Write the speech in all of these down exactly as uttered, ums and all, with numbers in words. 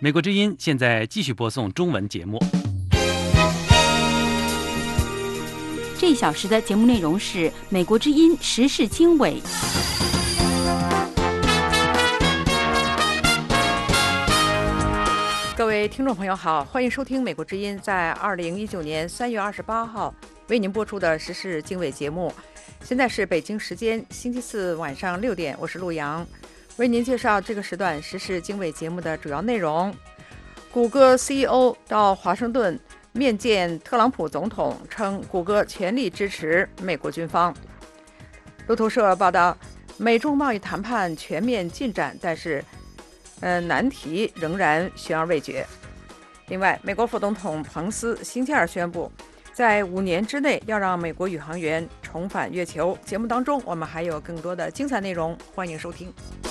美国之音现在继续播送中文节目。 这一小时的节目内容是美国之音时事经纬。 各位听众朋友好，欢迎收听美国之音在二零一九年三月二十八号为您播出的时事经纬节目。现在是北京时间星期四晚上六点，我是陆阳，为您介绍这个时段时事经纬节目的主要内容。谷歌 C E O 到华盛顿面见特朗普总统，称谷歌全力支持美国军方。路透社报道，美中贸易谈判全面进展，但是呃，难题仍然悬而未决。另外，美国副总统彭斯星期二宣布，在五年之内要让美国宇航员重返月球。节目当中，我们还有更多的精彩内容，欢迎收听。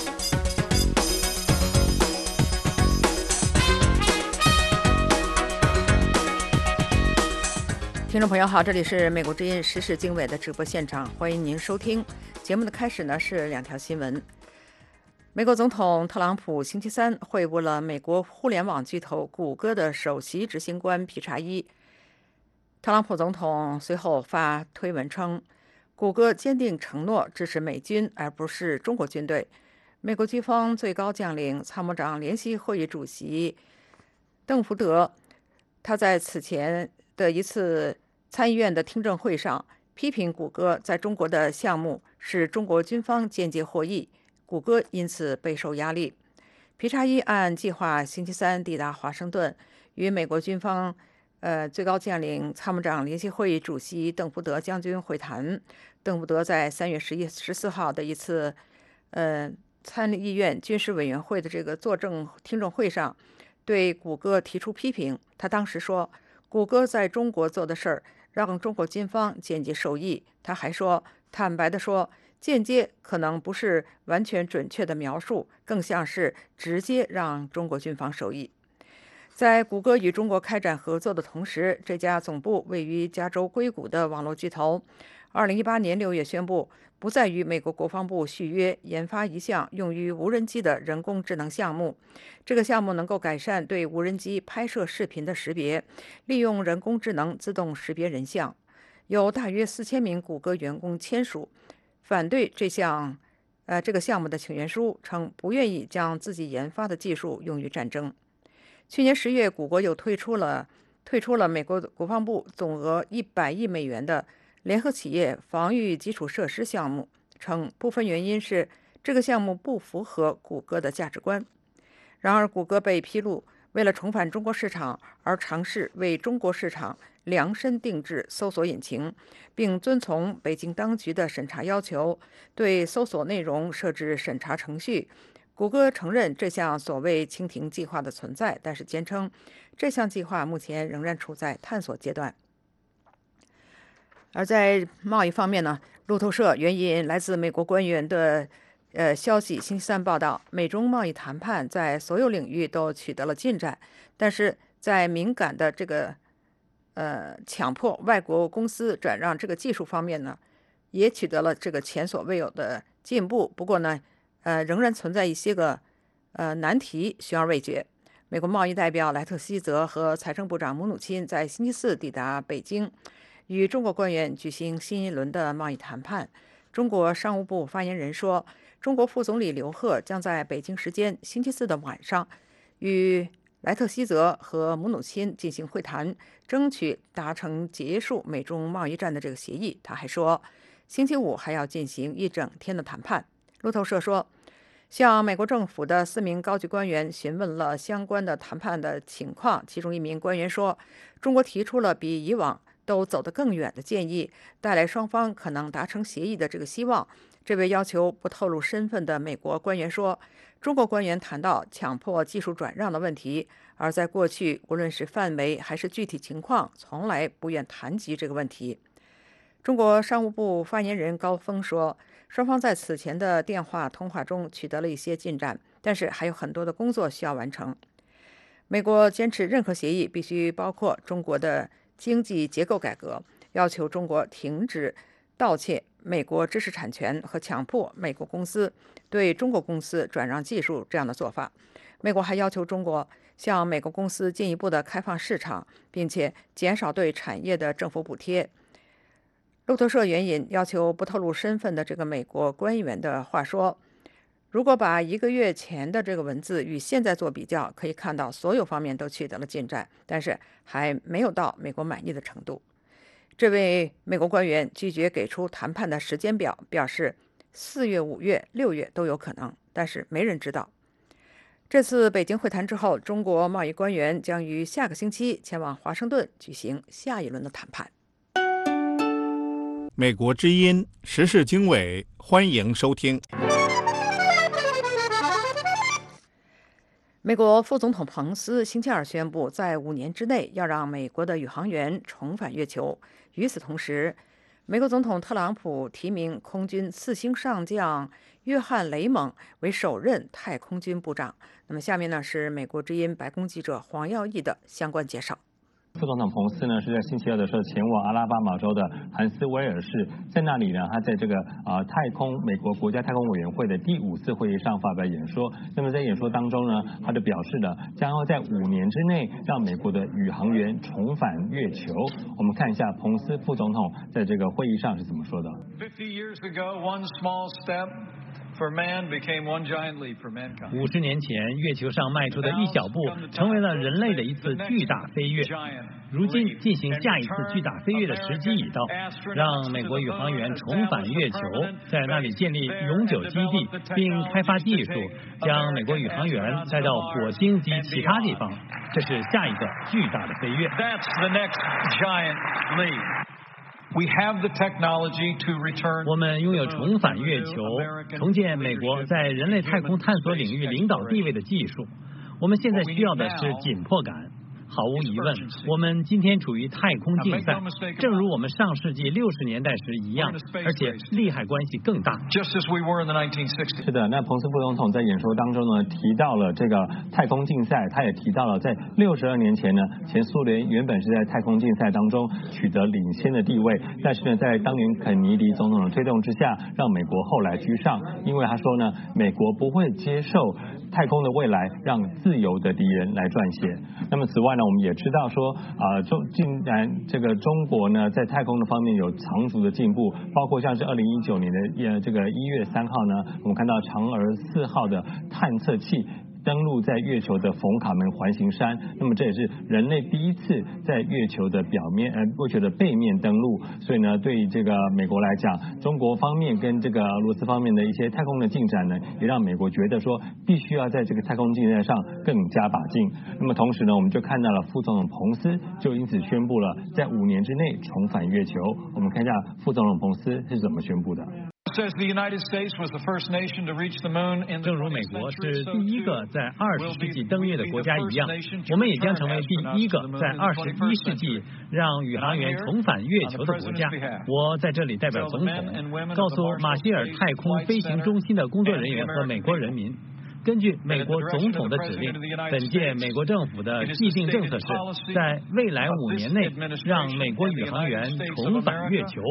听众朋友好，这里是美国之音时事经纬的直播现场，欢迎您收听。节目的开始呢是两条新闻。美国总统特朗普星期三会晤了美国互联网巨头谷歌的首席执行官皮查伊。特朗普总统随后发推文称，谷歌坚定承诺支持美军，而不是中国军队。美国军方最高将领、参谋长联席会议主席邓福德，他在此前的一次参议院的听证会上批评谷歌在中国的项目使中国军方间接获益，谷歌因此备受压力。皮查伊按计划星期三抵达华盛顿，与美国军方呃最高将领、参谋长联席会议主席邓福德将军会谈。邓福德在三月十一十四号的一次呃参议院军事委员会的这个作证听证会上，对谷歌提出批评。他当时说，谷歌在中国做的事儿让中国军方间接受益。他还说，坦白地说，间接可能不是完全准确的描述，更像是直接让中国军方受益。在谷歌与中国开展合作的同时，这家总部位于加州硅谷的网络巨头，二零一八年六月宣布不再与美国国防部续约，研发一项用于无人机的人工智能项目。这个项目能够改善对无人机拍摄视频的识别，利用人工智能自动识别人像。有大约四千名谷歌员工签署反对这项呃这个项目的请愿书，称不愿意将自己研发的技术用于战争。去年十月，谷歌又推出了退出了美国国防部总额一百亿美元的联合企业防御基础设施项目，称部分原因是这个项目不符合谷歌的价值观。然而，谷歌被披露为了重返中国市场而尝试为中国市场量身定制搜索引擎，并遵从北京当局的审查要求，对搜索内容设置审查程序。谷歌承认这项所谓蜻蜓计划的存在，但是坚称这项计划目前仍然处在探索阶段。而在贸易方面呢，路透社援引来自美国官员的呃消息，星期三报道，美中贸易谈判在所有领域都取得了进展，但是在敏感的这个呃强迫外国公司转让这个技术方面呢，也取得了这个前所未有的进步。不过呢，呃，仍然存在一些个呃难题悬而未决。美国贸易代表莱特希泽和财政部长姆努钦在星期四抵达北京，与中国官员举行新一轮的贸易谈判。中国商务部发言人说，中国副总理刘鹤将在北京时间星期四的晚上与莱特希泽和姆努钦进行会谈，争取达成结束美中贸易战的这个协议。他还说，星期五还要进行一整天的谈判。路透社说，向美国政府的四名高级官员询问了相关的谈判的情况，其中一名官员说，中国提出了比以往都走得更远的建议，带来双方可能达成协议的这个希望。这位要求不透露身份的美国官员说，中国官员谈到强迫技术转让的问题，而在过去，无论是范围还是具体情况，从来不愿谈及这个问题。中国商务部发言人高峰说，双方在此前的电话通话中取得了一些进展，但是还有很多的工作需要完成。美国坚持任何协议必须包括中国的经济结构改革，要求中国停止盗窃美国知识产权和强迫美国公司对中国公司转让技术这样的做法。 美国还要求中国向美国公司进一步的开放市场，并且减少对产业的政府补贴。路透社援引要求不透露身份的这个美国官员的话说，如果把一个月前的这个文字与现在做比较，可以看到所有方面都取得了进展，但是还没有到美国满意的程度。这位美国官员拒绝给出谈判的时间表，表示四月、五月、六月都有可能，但是没人知道。这次北京会谈之后，中国贸易官员将于下个星期前往华盛顿举行下一轮的谈判。 美国之音时事经纬，欢迎收听。 美国副总统彭斯星期二宣布，在五年之内要让美国的宇航员重返月球。与此同时，美国总统特朗普提名空军四星上将约翰·雷蒙为首任太空军部长。那么，下面呢是美国之音白宫记者黄耀义的相关介绍。 副总统彭斯呢是在星期二的时候前往阿拉巴马州的汉斯威尔市，在那里呢，他在这个呃太空美国国家太空委员会的第五次会议上发表演说。那么在演说当中呢，他就表示了将要在五年之内让美国的宇航员重返月球。我们看一下彭斯副总统在这个会议上是怎么说的。 五十年前，月球上迈出的一小步，成为了人类的一次巨大飞跃。如今进行下一次巨大飞跃的时机已到，让美国宇航员重返月球，在那里建立永久基地，并开发技术，将美国宇航员带到火星及其他地方。这是下一个巨大的飞跃。我们拥有重返月球、重建美国在人类太空探索领域领导地位的技术。我们现在需要的是紧迫感。毫无疑问，我们今天处于太空竞赛，正如我们上世纪六十年代时一样，而且利害关系更大。 是的，那彭斯副总统在演说当中呢，提到了这个太空竞赛，他也提到了在六十二年前呢，前苏联原本是在太空竞赛当中取得领先的地位，但是呢，在当年肯尼迪总统的推动之下，让美国后来居上，因为他说呢，美国不会接受太空的未来让自由的敌人来撰写。那么此外呢，我们也知道说啊，中竟然这个中国呢在太空的方面有长足的进步，包括像是二零一九年的呃这个一月三号呢，我们看到嫦娥四号的探测器登陆在月球的冯卡门环形山，那么这也是人类第一次在月球的表面呃月球的背面登陆，所以呢，对于这个美国来讲，中国方面跟这个俄罗斯方面的一些太空的进展呢，也让美国觉得说必须要在这个太空竞赛上更加把劲。那么同时呢，我们就看到了副总统彭斯就因此宣布了在五年之内重返月球。我们看一下副总统彭斯是怎么宣布的。 正如美国是第一个在二十世纪登月的国家一样，我们也将成为第一个在二十一世纪让宇航员重返月球的国家。我在这里代表总统，告诉马歇尔太空飞行中心的工作人员和美国人民，根据美国总统的指令，本届美国政府的既定政策是在未来五年内让美国宇航员重返月球。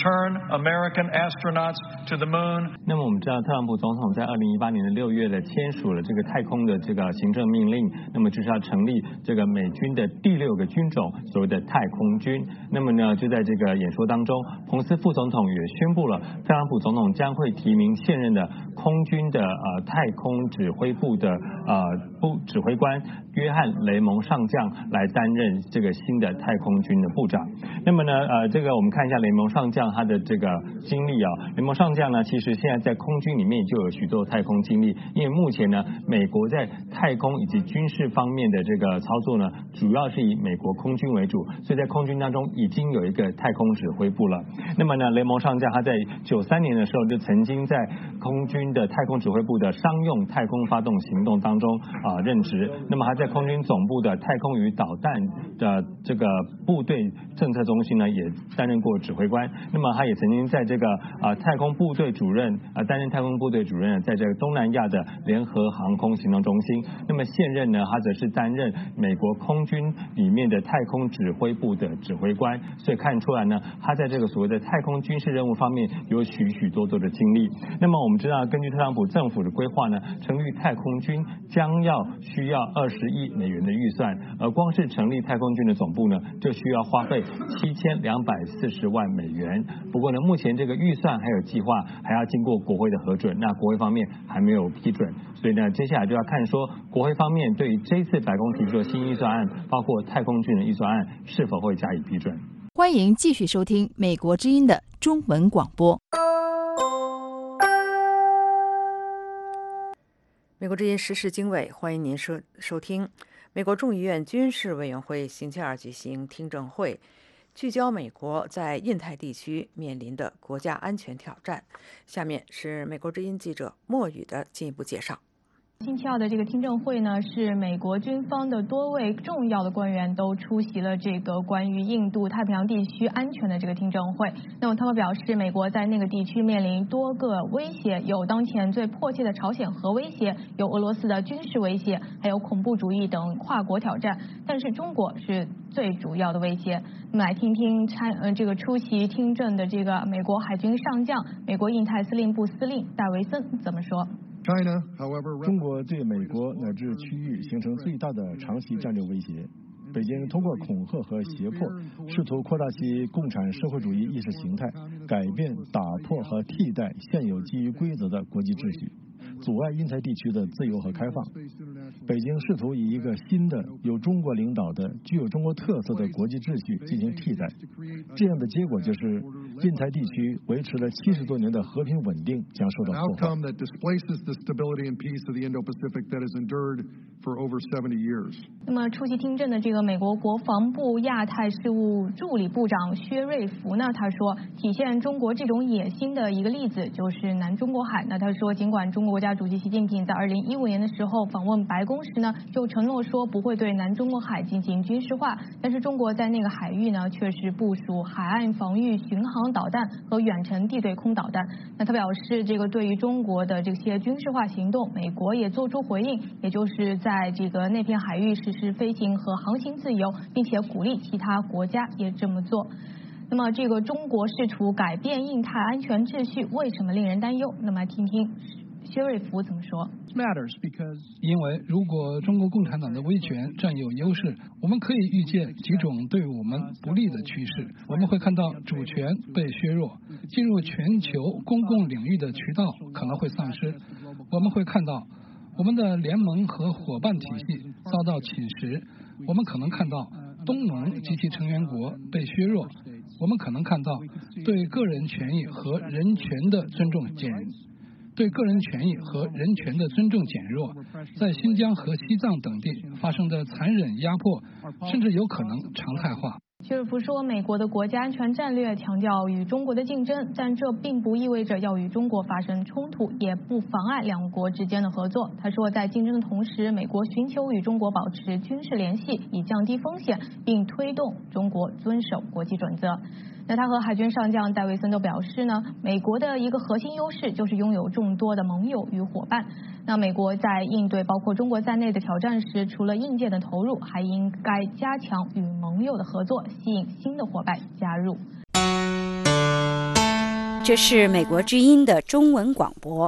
那么我们知道，特朗普总统在二零一八年的六月的签署了这个太空的这个行政命令，那么就是要成立这个美军的第六个军种，所谓的太空军。那么呢，就在这个演说当中，彭斯副总统也宣布了，特朗普总统将会提名现任的空军的呃太空指挥部的呃部指挥官约翰·雷蒙上将来担任这个新的太空军的部长。那么呢，呃，这个我们看一下雷蒙上将他的这个经历啊。雷蒙上将呢，其实现在在空军里面就有许多太空经历，因为目前呢，美国在太空以及军事方面的这个操作呢，主要是以美国空军为主，所以在空军当中已经有一个太空指挥部了。那么呢，雷蒙上将他在九三年的时候就曾经在空军的太空指挥部的商用太空发动行动当中啊、呃、任职。那么他在空军总部的太空与导弹的这个部队政策中心呢，也担任过指挥官。那么他也曾经在这个啊、呃、太空部队主任啊、呃、担任太空部队主任，在这个东南亚的联合航空行动中心。那么现任呢，他则是担任美国空军里面的太空指挥部的指挥官。所以看出来呢，他在这个所谓的太空军事任务方面有许许多多的经历。那么我们知道，根据特朗普政府的规划呢，成立立太空军将要需要二十亿美元的预算，而光是成立太空军的总部呢，就需要花费七千两百四十万美元。不过呢，目前这个预算还有计划还要经过国会的核准，那国会方面还没有批准，所以呢，接下来就要看说国会方面对于这一次白宫提出的新预算案，包括太空军的预算案是否会加以批准。 欢迎继续收听美国之音的中文广播。 美国之音时事经纬，欢迎您收收听。美国众议院军事委员会星期二举行听证会，聚焦美国在印太地区面临的国家安全挑战。下面是美国之音记者莫宇的进一步介绍。 星期二的这个听证会呢，是美国军方的多位重要的官员都出席了这个关于印度太平洋地区安全的这个听证会。那么他们表示，美国在那个地区面临多个威胁，有当前最迫切的朝鲜核威胁，有俄罗斯的军事威胁，还有恐怖主义等跨国挑战。但是中国是最主要的威胁。那么来听听参呃这个出席听证的这个美国海军上将、美国印太司令部司令戴维森怎么说。 中国对美国乃至区域形成最大的长期战略威胁。北京通过恐吓和胁迫，试图扩大其共产社会主义意识形态，改变、打破和替代现有基于规则的国际秩序，阻碍印太地区的自由和开放。北京试图以一个新的、由中国领导的、具有中国特色的国际秩序进行替代，这样的结果就是印太地区维持了七十多年的和平稳定将受到破坏。 那么出席听证的这个美国国防部亚太事务助理部长薛瑞福呢，他说，体现中国这种野心的一个例子就是南中国海。那他说，尽管中国国家主席习近平在二零一五年的时候访问白宫时呢，就承诺说不会对南中国海进行军事化，但是中国在那个海域呢，却是部署海岸防御巡航导弹和远程地对空导弹。那他表示，这个对于中国的这些军事化行动，美国也做出回应，也就是在这个那片海域实施飞行和航行自由，并且鼓励其他国家也这么做。那么这个中国试图改变印太安全秩序，为什么令人担忧？那么听听薛瑞福怎么说。 因为如果中国共产党的威权占有优势，我们可以预见几种对我们不利的趋势。我们会看到主权被削弱，进入全球公共领域的渠道可能会丧失。我们会看到我们的联盟和伙伴体系遭到侵蚀，我们可能看到东盟及其成员国被削弱，我们可能看到对个人权益和人权的尊重减对个人权益和人权的尊重减弱，在新疆和西藏等地发生的残忍压迫，甚至有可能常态化。 薛瑞福说，美国的国家安全战略强调与中国的竞争，但这并不意味着要与中国发生冲突，也不妨碍两国之间的合作。他说，在竞争的同时，美国寻求与中国保持军事联系，以降低风险，并推动中国遵守国际准则。那他和海军上将戴维森都表示呢，美国的一个核心优势就是拥有众多的盟友与伙伴。那美国在应对包括中国在内的挑战时，除了硬件的投入，还应该加强与盟友的合作，吸引新的伙伴加入。 这是美国之音的中文广播。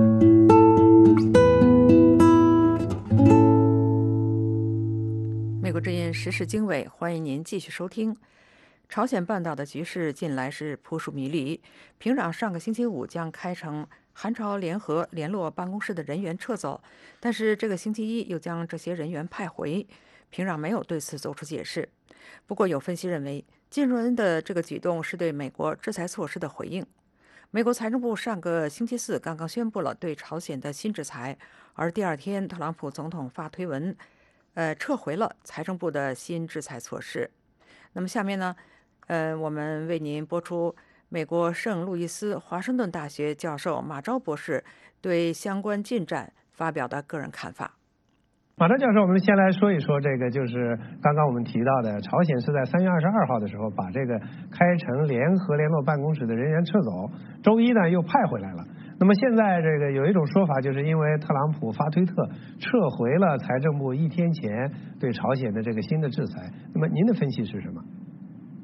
美国之音时事经纬，欢迎您继续收听。朝鲜半岛的局势近来是扑朔迷离，平壤上个星期五将开成韩朝联合联络办公室的人员撤走，但是这个星期一又将这些人员派回，平壤没有对此做出解释。不过有分析认为，金正恩的这个举动是对美国制裁措施的回应。美国财政部上个星期四刚刚宣布了对朝鲜的新制裁，而第二天特朗普总统发推文，呃，撤回了财政部的新制裁措施。那么下面呢？呃，我们为您播出美国圣路易斯华盛顿大学教授马昭博士对相关进展发表的个人看法。 马昭教授，我们先来说一说这个，就是刚刚我们提到的，朝鲜是在三月二十二号的时候把这个开城联合联络办公室的人员撤走，周一呢又派回来了。那么现在这个有一种说法，就是因为特朗普发推特撤回了财政部一天前对朝鲜的这个新的制裁。那么您的分析是什么？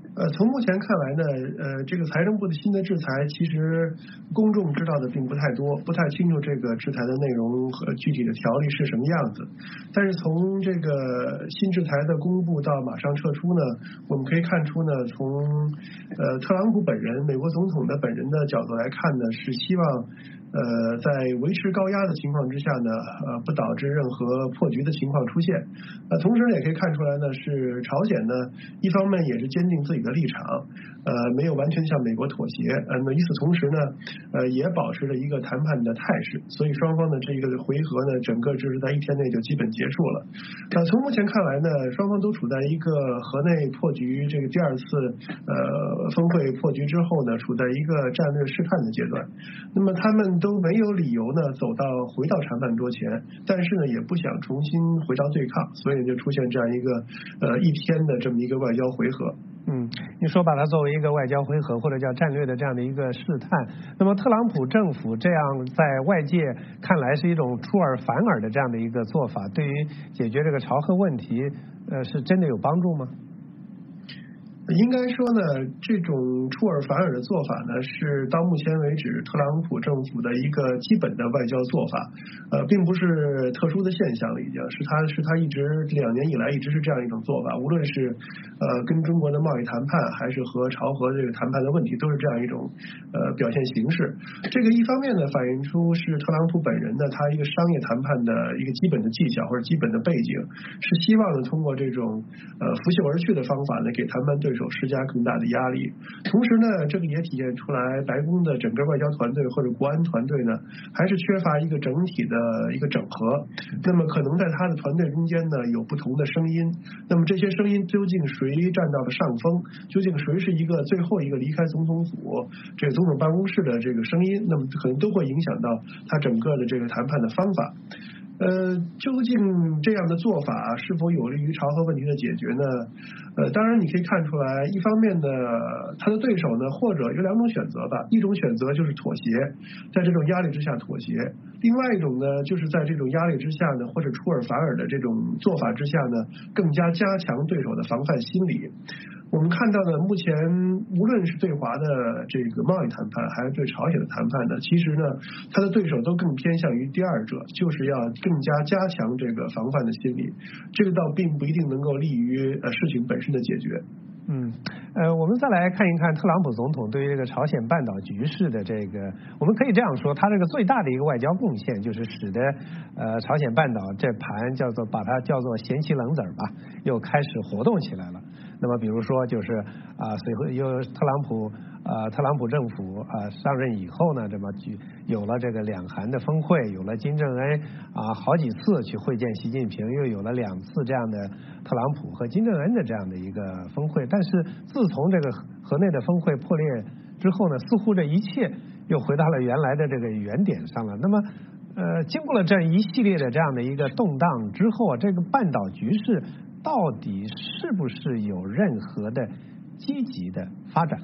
呃，从目前看来呢，呃，这个财政部的新的制裁，其实公众知道的并不太多，不太清楚这个制裁的内容和具体的条例是什么样子。但是从这个新制裁的公布到马上撤出呢，我们可以看出呢，从呃特朗普本人，美国总统的本人的角度来看呢，是希望。呃，在维持高压的情况之下呢，呃，不导致任何破局的情况出现。呃，同时也可以看出来呢，是朝鲜呢，一方面也是坚定自己的立场，呃，没有完全向美国妥协。呃，那与此同时呢，呃，也保持着一个谈判的态势。所以双方的这个回合呢，整个就是在一天内就基本结束了。呃，从目前看来呢，双方都处在一个河内破局这个第二次呃峰会破局之后呢，处在一个战略试探的阶段。那么他们都没有理由呢走到回到谈判桌前，但是呢也不想重新回到对抗，所以就出现这样一个呃一天的这么一个外交回合。 嗯，你说把它作为一个外交回合或者叫战略的这样的一个试探，那么特朗普政府这样在外界看来是一种出尔反尔的这样的一个做法，对于解决这个朝核问题，呃，是真的有帮助吗？ 应该说呢，这种出尔反尔的做法呢，是到目前为止特朗普政府的一个基本的外交做法，呃，并不是特殊的现象了，已经是他是他一直两年以来一直是这样一种做法，无论是呃跟中国的贸易谈判，还是和朝核这个谈判的问题，都是这样一种呃表现形式。这个一方面呢，反映出是特朗普本人呢，他一个商业谈判的一个基本的技巧或者基本的背景，是希望呢通过这种呃拂袖而去的方法呢，给谈判对手施加更大的压力。同时呢，这个也体现出来白宫的整个外交团队或者国安团队呢，还是缺乏一个整体的一个整合。那么可能在他的团队中间呢，有不同的声音。那么这些声音究竟谁占到了上风？究竟谁是一个最后一个离开总统府这个总统办公室的这个声音？那么可能都会影响到他整个的这个谈判的方法。呃，究竟这样的做法是否有利于朝核问题的解决呢？呃，当然你可以看出来，一方面呢，他的对手呢，或者有两种选择吧，一种选择就是妥协，在这种压力之下妥协；另外一种呢，就是在这种压力之下呢，或者出尔反尔的这种做法之下呢，更加加强对手的防范心理。我们看到呢，目前无论是对华的这个贸易谈判，还是对朝鲜的谈判呢，其实呢，他的对手都更偏向于第二者，就是要更加加强这个防范的心理。这个倒并不一定能够利于呃事情本身的解决。 嗯，呃，我们再来看一看特朗普总统对于这个朝鲜半岛局势的这个，我们可以这样说，他这个最大的一个外交贡献，就是使得呃朝鲜半岛这盘叫做把它叫做咸棋冷子儿吧，又开始活动起来了。那么比如说就是啊，随后又特朗普啊，特朗普政府啊上任以后呢，这么有了这个两韩的峰会，有了金正恩啊好几次去会见习近平，又有了两次这样的特朗普和金正恩的这样的一个峰会。但是自从这个河内的峰会破裂之后呢，似乎这一切又回到了原来的这个原点上了。那么呃，经过了这一系列的这样的一个动荡之后，这个半岛局势到底是不是有任何的积极的发展了？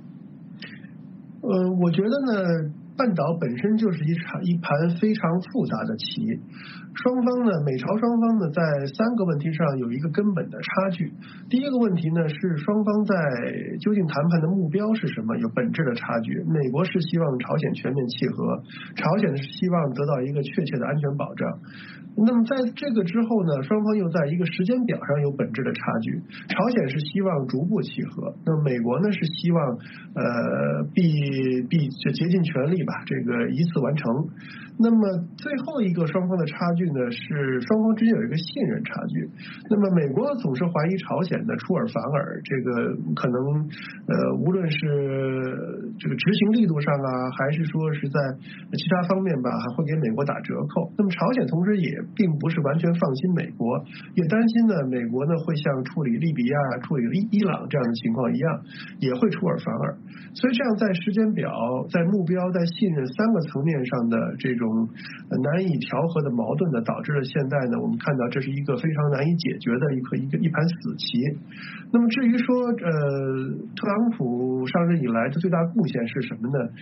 呃，我觉得呢，半岛本身就是一场一盘非常复杂的棋，双方呢，美朝双方呢，在三个问题上有一个根本的差距。第一个问题呢，是双方在究竟谈判的目标是什么，有本质的差距。美国是希望朝鲜全面契合，朝鲜是希望得到一个确切的安全保障。那么在这个之后呢，双方又在一个时间表上有本质的差距。朝鲜是希望逐步契合，那么美国呢是希望呃必必竭尽全力吧，这个一次完成。那么最后一个双方的差距呢，是双方之间有一个信任差距。那么美国总是怀疑朝鲜的出尔反尔，这个可能呃无论是这个执行力度上啊，还是说是在其他方面吧，还会给美国打折扣。那么朝鲜同时也并不是完全放心美国，也担心呢美国呢会像处理利比亚、处理伊伊朗这样的情况一样，也会出尔反尔。所以这样在时间表、在目标、在信任三个层面上的这种难以调和的矛盾呢，导致了现在呢，我们看到这是一个非常难以解决的一个一个一盘死棋。那么至于说呃，特朗普上任以来的最大贡献是什么呢？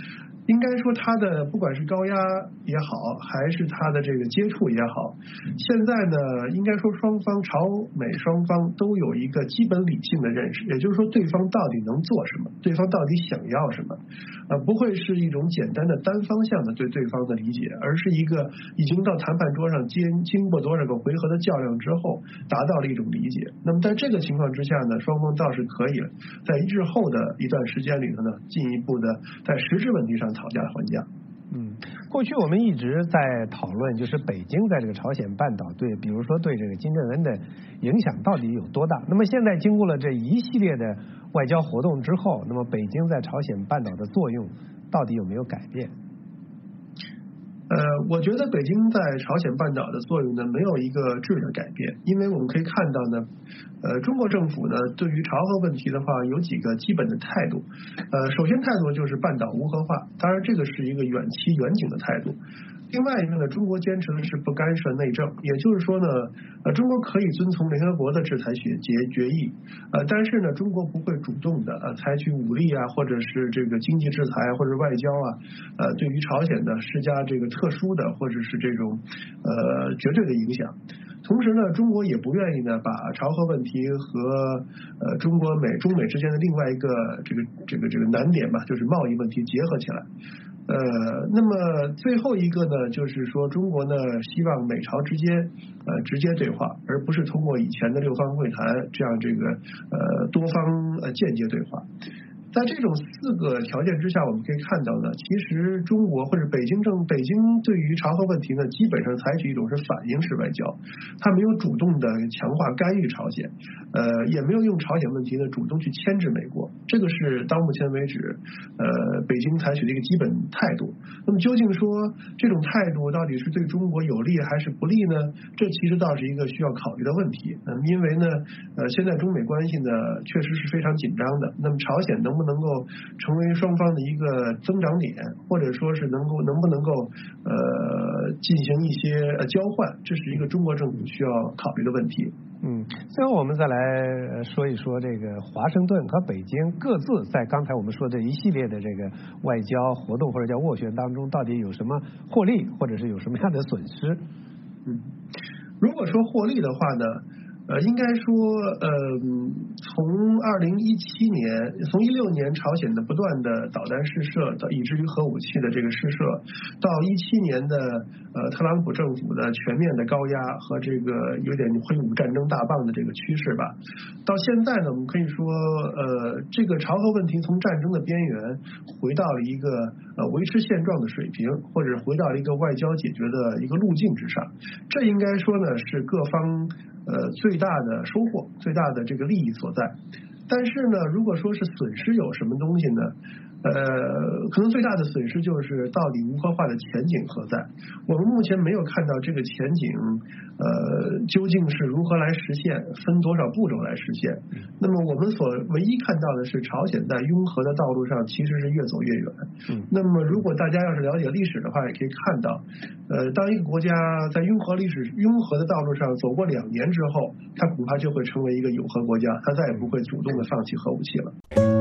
应该说它的不管是高压也好，还是它的这个接触也好，现在呢，应该说双方朝美双方都有一个基本理性的认识，也就是说对方到底能做什么，对方到底想要什么，呃，不会是一种简单的单方向的对对方的理解，而是一个已经到谈判桌上经经过多少个回合的较量之后，达到了一种理解。那么在这个情况之下呢，双方倒是可以在日后的一段时间里头呢，进一步的在实质问题上讨价还价。 嗯，过去我们一直在讨论，就是北京在这个朝鲜半岛对，比如说对这个金正恩的影响到底有多大。那么现在经过了这一系列的外交活动之后，那么北京在朝鲜半岛的作用到底有没有改变？ 呃，我觉得北京在朝鲜半岛的作用呢，没有一个质的改变，因为我们可以看到呢，呃，中国政府呢对于朝核问题的话有几个基本的态度，呃，首先态度就是半岛无核化，当然这个是一个远期远景的态度。另外一个呢，中国坚持的是不干涉内政，也就是说呢，呃，中国可以遵从联合国的制裁决决决议，呃，但是呢，中国不会主动的呃采取武力啊，或者是这个经济制裁或者外交啊，呃，对于朝鲜呢施加这个特殊的或者是这种呃绝对的影响。同时呢，中国也不愿意呢把朝核问题和呃中国美中美之间的另外一个这个这个这个难点吧，就是贸易问题结合起来。呃，那么最后一个呢，就是说中国呢希望美朝之间呃直接对话，而不是通过以前的六方会谈这样这个呃多方呃间接对话。在这种四个条件之下，我们可以看到呢，其实中国或者北京政北京对于朝核问题呢，基本上采取一种是反应式外交，它没有主动的强化干预朝鲜，呃，也没有用朝鲜问题呢主动去牵制美国，这个是到目前为止，呃，北京采取的一个基本态度。那么究竟说这种态度到底是对中国有利还是不利呢？这其实倒是一个需要考虑的问题。嗯，因为呢，呃，现在中美关系呢确实是非常紧张的。那么朝鲜能不能够成为双方的一个增长点，或者说是能够能不能够呃进行一些呃交换，这是一个中国政府需要考虑的问题。 嗯，最后我们再来说一说这个华盛顿和北京各自在刚才我们说的一系列的这个外交活动或者叫斡旋当中，到底有什么获利，或者是有什么样的损失？ 嗯，如果说获利的话呢？呃，应该说，呃，从二零一七年，从一六年朝鲜的不断的导弹试射，到以至于核武器的这个试射，到一七年的呃特朗普政府的全面的高压和这个有点挥舞战争大棒的这个趋势吧，到现在呢，我们可以说，呃，这个朝核问题从战争的边缘回到了一个呃维持现状的水平，或者回到了一个外交解决的一个路径之上，这应该说呢是各方。呃，最大的收获，最大的这个利益所在。但是呢，如果说是损失有什么东西呢？呃，可能最大的损失就是到底无核化的前景何在？我们目前没有看到这个前景，呃，究竟是如何来实现，分多少步骤来实现。那么我们所唯一看到的是，朝鲜在拥核的道路上其实是越走越远。嗯。那么如果大家要是了解历史的话，也可以看到，呃，当一个国家在拥核历史拥核的道路上走过两年之后，它恐怕就会成为一个有核国家，它再也不会主动的放弃核武器了。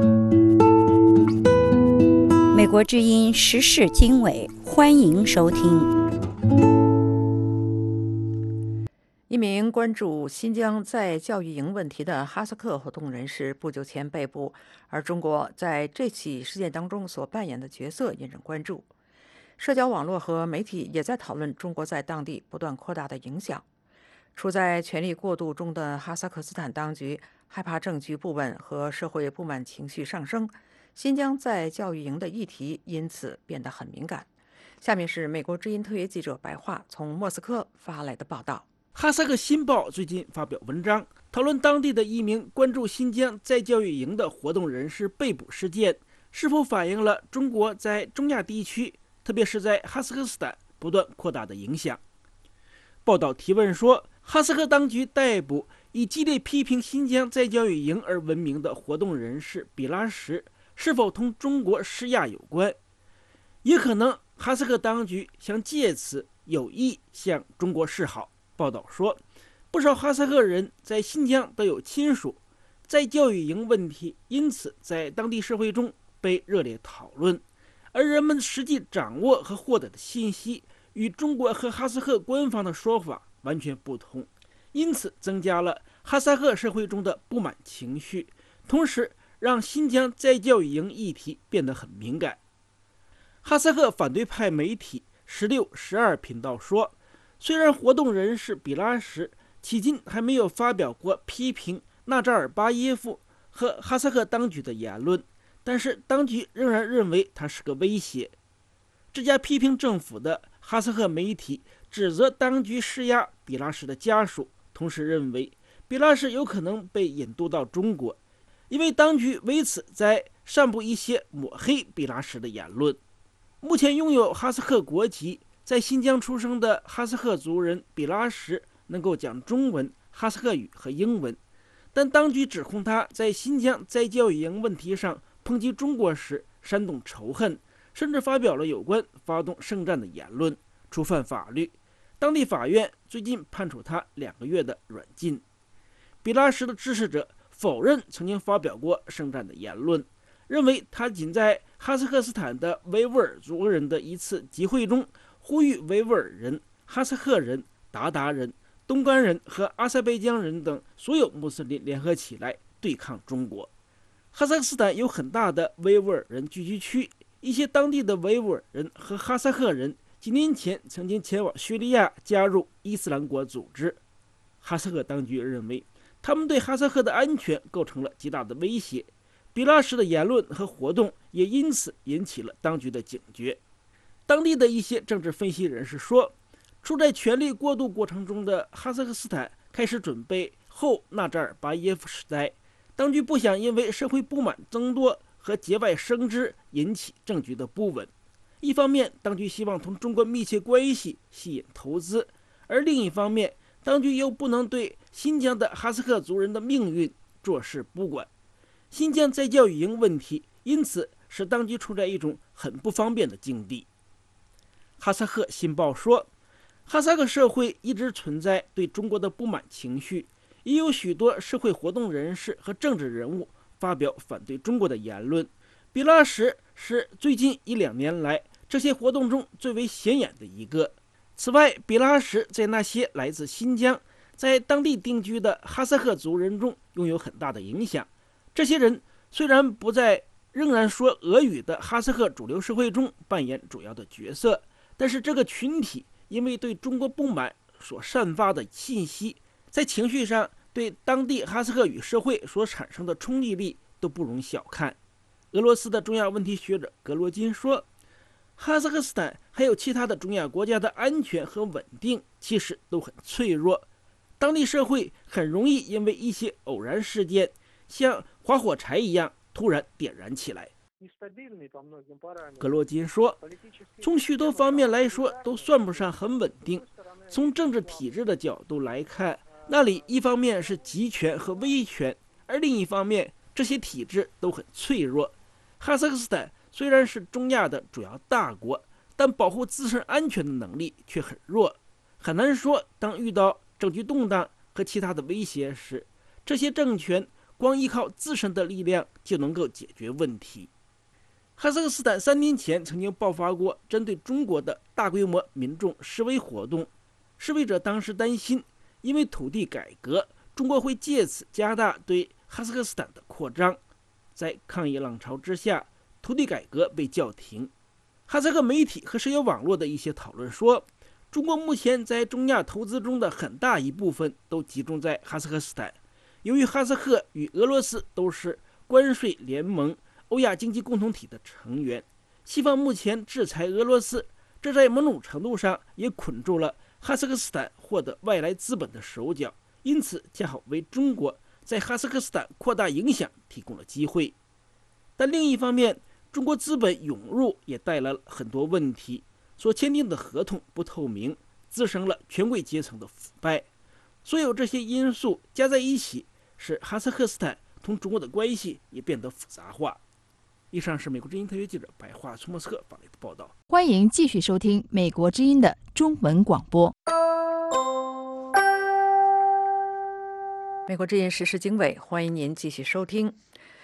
美国之音时事经纬，欢迎收听。 一名关注新疆在教育营问题的哈萨克活动人士不久前被捕，而中国在这起事件当中所扮演的角色引人关注。社交网络和媒体也在讨论中国在当地不断扩大的影响。处在权力过渡中的哈萨克斯坦当局害怕政局不稳和社会不满情绪上升，新疆在教育营的议题因此变得很敏感。下面是美国之音特约记者白桦从莫斯科发来的报道。 哈萨克新报最近发表文章，讨论当地的一名关注新疆在教育营的活动人士被捕事件，是否反映了中国在中亚地区，特别是在哈萨克斯坦不断扩大的影响。报道提问说，哈萨克当局逮捕以激烈批评新疆在教育营而闻名的活动人士比拉什，是否同中国施压有关？也可能哈萨克当局想借此有意向中国示好。报道说，不少哈萨克人在新疆都有亲属，在教育营问题因此在当地社会中被热烈讨论。 而人们实际掌握和获得的信息与中国和哈萨克官方的说法完全不同，因此增加了哈萨克社会中的不满情绪，同时让新疆再教育营议题变得很敏感。哈萨克反对派媒体十六、十二频道说，虽然活动人士比拉什迄今还没有发表过批评纳扎尔巴耶夫和哈萨克当局的言论，但是当局仍然认为他是个威胁。这家批评政府的哈萨克媒体指责当局施压比拉什的家属，同时认为比拉什有可能被引渡到中国，因为当局为此在散布一些抹黑比拉什的言论。目前拥有哈萨克国籍，在新疆出生的哈萨克族人比拉什能够讲中文、哈萨克语和英文，但当局指控他在新疆再教育营问题上抨击中国时煽动仇恨，甚至发表了有关发动圣战的言论，触犯法律。当地法院最近判处他两个月的软禁。比拉什的支持者否认曾经发表过圣战的言论，认为他仅在哈萨克斯坦的维吾尔族人的一次集会中呼吁维吾尔人、哈萨克人、鞑靼人、东干人和阿塞拜疆人等所有穆斯林联合起来对抗中国。哈萨克斯坦有很大的维吾尔人聚居区，一些当地的维吾尔人和哈萨克人几年前曾经前往叙利亚加入伊斯兰国组织。哈萨克当局认为他们对哈萨克的安全构成了极大的威胁，比拉什的言论和活动也因此引起了当局的警觉。当地的一些政治分析人士说，处在权力过渡过程中的哈萨克斯坦开始准备后纳扎尔巴耶夫时代，当局不想因为社会不满增多和节外生枝引起政局的不稳。一方面，当局希望同中国密切关系吸引投资，而另一方面，当局又不能对新疆的哈萨克族人的命运坐视不管。新疆再教育营问题因此使当局处在一种很不方便的境地。哈萨克新报说，哈萨克社会一直存在对中国的不满情绪，也有许多社会活动人士和政治人物发表反对中国的言论。比拉什是最近一两年来这些活动中最为显眼的一个。此外，比拉什在那些来自新疆在当地定居的哈萨克族人中拥有很大的影响。这些人虽然不在仍然说俄语的哈萨克主流社会中扮演主要的角色，但是这个群体因为对中国不满所散发的信息，在情绪上对当地哈萨克语社会所产生的冲击力都不容小看。俄罗斯的中亚问题学者格罗金说，哈萨克斯坦还有其他的中亚国家的安全和稳定其实都很脆弱，当地社会很容易因为一些偶然事件像划火柴一样突然点燃起来。格罗金说，从许多方面来说都算不上很稳定。从政治体制的角度来看，那里一方面是集权和威权，而另一方面这些体制都很脆弱。哈萨克斯坦虽然是中亚的主要大国，但保护自身安全的能力却很弱。很难说当遇到政局动荡和其他的威胁时，这些政权光依靠自身的力量就能够解决问题。哈萨克斯坦三年前曾经爆发过针对中国的大规模民众示威活动，示威者当时担心，因为土地改革，中国会借此加大对哈萨克斯坦的扩张。在抗议浪潮之下，土地改革被叫停。哈萨克媒体和社交网络的一些讨论说，中国目前在中亚投资中的很大一部分都集中在哈萨克斯坦。由于哈萨克与俄罗斯都是关税联盟、欧亚经济共同体的成员，西方目前制裁俄罗斯，这在某种程度上也捆住了哈萨克斯坦获得外来资本的手脚，因此恰好为中国在哈萨克斯坦扩大影响提供了机会。但另一方面，中国资本涌入也带来了很多问题，所签订的合同不透明，滋生了权贵阶层的腐败。所有这些因素加在一起，使哈萨克斯坦同中国的关系也变得复杂化。以上是美国之音特约记者白桦从莫斯科发来的报道。 欢迎继续收听美国之音的中文广播。 美国之音时事经纬，欢迎您继续收听。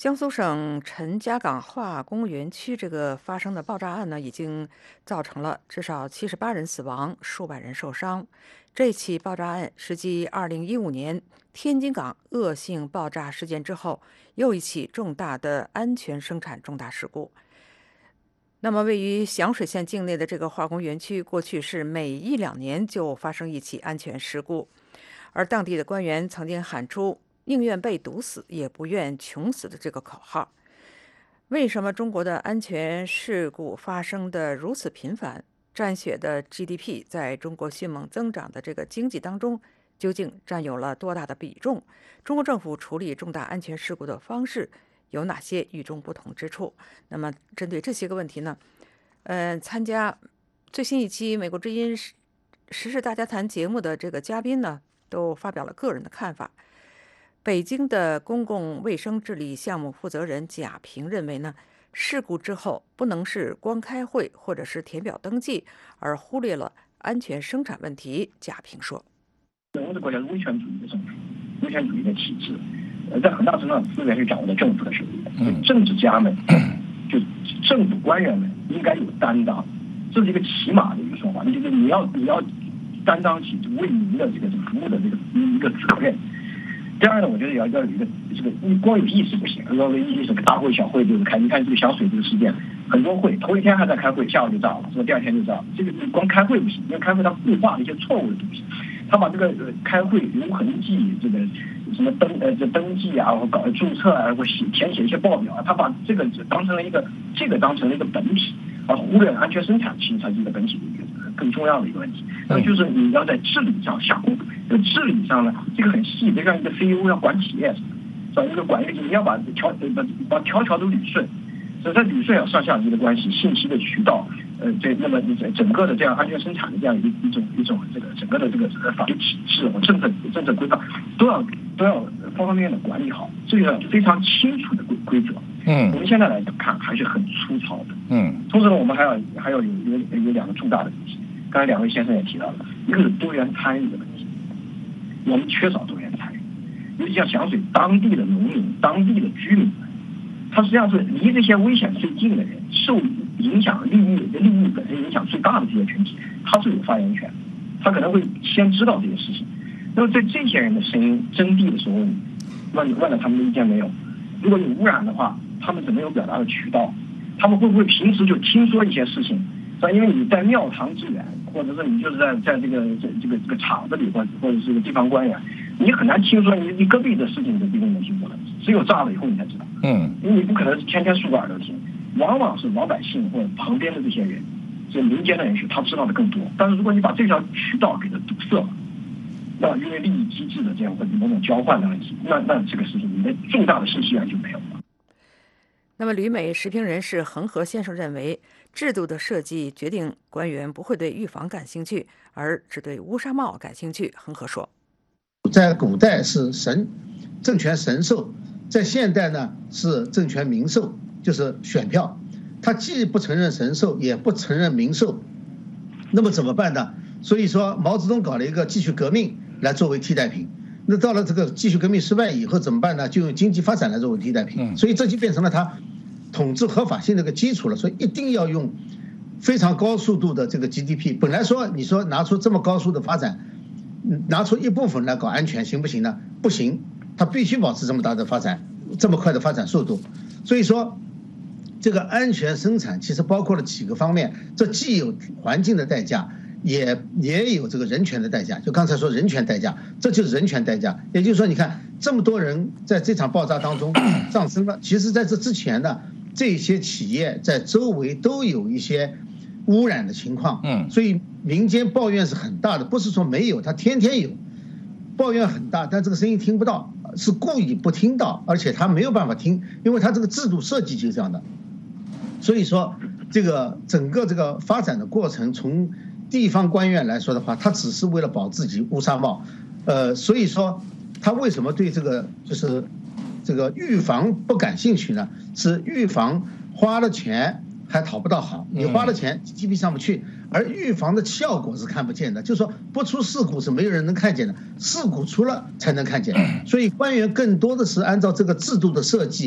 江苏省陈家岗化工园区这个发生的爆炸案呢，已经造成了至少七十八人死亡，数百人受伤。这起爆炸案是继二零一五年天津港恶性爆炸事件之后，又一起重大的安全生产重大事故。那么，位于响水县境内的这个化工园区，过去是每一两年就发生一起安全事故，而当地的官员曾经喊出宁愿被毒死，也不愿穷死的这个口号。为什么中国的安全事故发生的如此频繁？占血的 G D P 在中国迅猛增长的这个经济当中，究竟占有了多大的比重？中国政府处理重大安全事故的方式有哪些与众不同之处？那么，针对这些个问题呢，呃，参加最新一期《美国之音时事大家谈》节目的这个嘉宾呢，都发表了个人的看法。北京的公共卫生治理项目负责人贾平认为呢，事故之后不能是光开会或者是填表登记，而忽略了安全生产问题。贾平说：“ 我们的国家是威权主义的政府，威权主义的体制，呃，在很大程度上资源是掌握在政府的手里的。嗯、政治家们，就政府官员们应该有担当，这是一个起码的一个说法。就是你要你要担当起为民的这个服务的这个一个责任。”第二呢，我觉得要要有一个这个光有意识不行，说意识大会小会就是开。你看这个响水这个事件，很多会头一天还在开会，下午就炸了，说第二天就炸了。这个光开会不行，因为开会它固化了一些错误的东西，他把这个、呃、开会留痕迹，这个什么登呃这登记啊，或搞注册啊，或写填写一些报表啊，他把这个当成了一个这个当成了一个本体，而忽略安全生产其实才是一个本体的一个更重要的一个问题。那么就是你要在治理上下功夫。这个治理上呢，这个很细，就像一个 C E O 要管企业似的，是吧？一个管一个，你要把条把把条条都捋顺，所以它捋顺有上下级的关系、信息的渠道，呃，这那么整个的这样安全生产的这样一一种一种这个整个的这个法律体制和政策政策规范都要都要方方面面的管理好，这个非常清楚的规规则。嗯，我们现在来看还是很粗糙的。嗯，同时呢，我们还要还要有有有两个重大的问题，刚才两位先生也提到了，一个是多元参与的问题。我们缺少多元参与，尤其像响水当地的农民、当地的居民，他实际上是离这些危险最近的人，受影响利益、利益本身影响最大的这些群体，他是有发言权，他可能会先知道这些事情。那么在这些人的声音征地的时候，问问了他们的意见没有？如果有污染的话，他们怎么有表达的渠道？他们会不会平时就听说一些事情？是吧？因为你在庙堂之源，或者是你就是在在这个这这个这个厂子里，或者或者是个地方官员，你很难听说你你隔壁的事情的地方没听说的，只有炸了以后你才知道。嗯，因为你不可能是天天竖个耳朵听，往往是老百姓或者旁边的这些人，这民间的人士，他知道的更多。但是如果你把这条渠道给它堵塞了，那因为利益机制的这样或者某种交换的问题，那那这个事情你的重大的信息源就没有了。 那么，旅美时评人士恒河先生认为，制度的设计决定官员不会对预防感兴趣，而只对乌纱帽感兴趣。恒河说， 在古代是神政权神授，在现代呢是政权民授，就是选票。他既不承认神授，也不承认民授，那么怎么办呢？所以说，毛泽东搞了一个继续革命来作为替代品。那到了这个继续革命失败以后怎么办呢？就用经济发展来作为替代品。所以这就变成了他统治合法性的一个基础了。所以一定要用非常高速度的这个 G D P。本来说你说拿出这么高速的发展，拿出一部分来搞安全行不行呢？不行，它必须保持这么大的发展，这么快的发展速度。所以说，这个安全生产其实包括了几个方面，这既有环境的代价。也也有这个人权的代价，就刚才说人权代价，这就是人权代价。也就是说，你看这么多人在这场爆炸当中丧生了，其实在这之前呢，这些企业在周围都有一些污染的情况，嗯，所以民间抱怨是很大的，不是说没有，他天天有，抱怨很大，但这个声音听不到，是故意不听到，而且他没有办法听，因为他这个制度设计就是这样的。所以说，这个整个这个发展的过程从地方官员来说的话，他只是为了保自己乌纱帽，呃，所以说他为什么对这个就是这个预防不感兴趣呢？是预防花了钱还讨不到好，你花了钱 G D P 上不去，而预防的效果是看不见的，就是说不出事故是没有人能看见的，事故出了才能看见。所以官员更多的是按照这个制度的设计，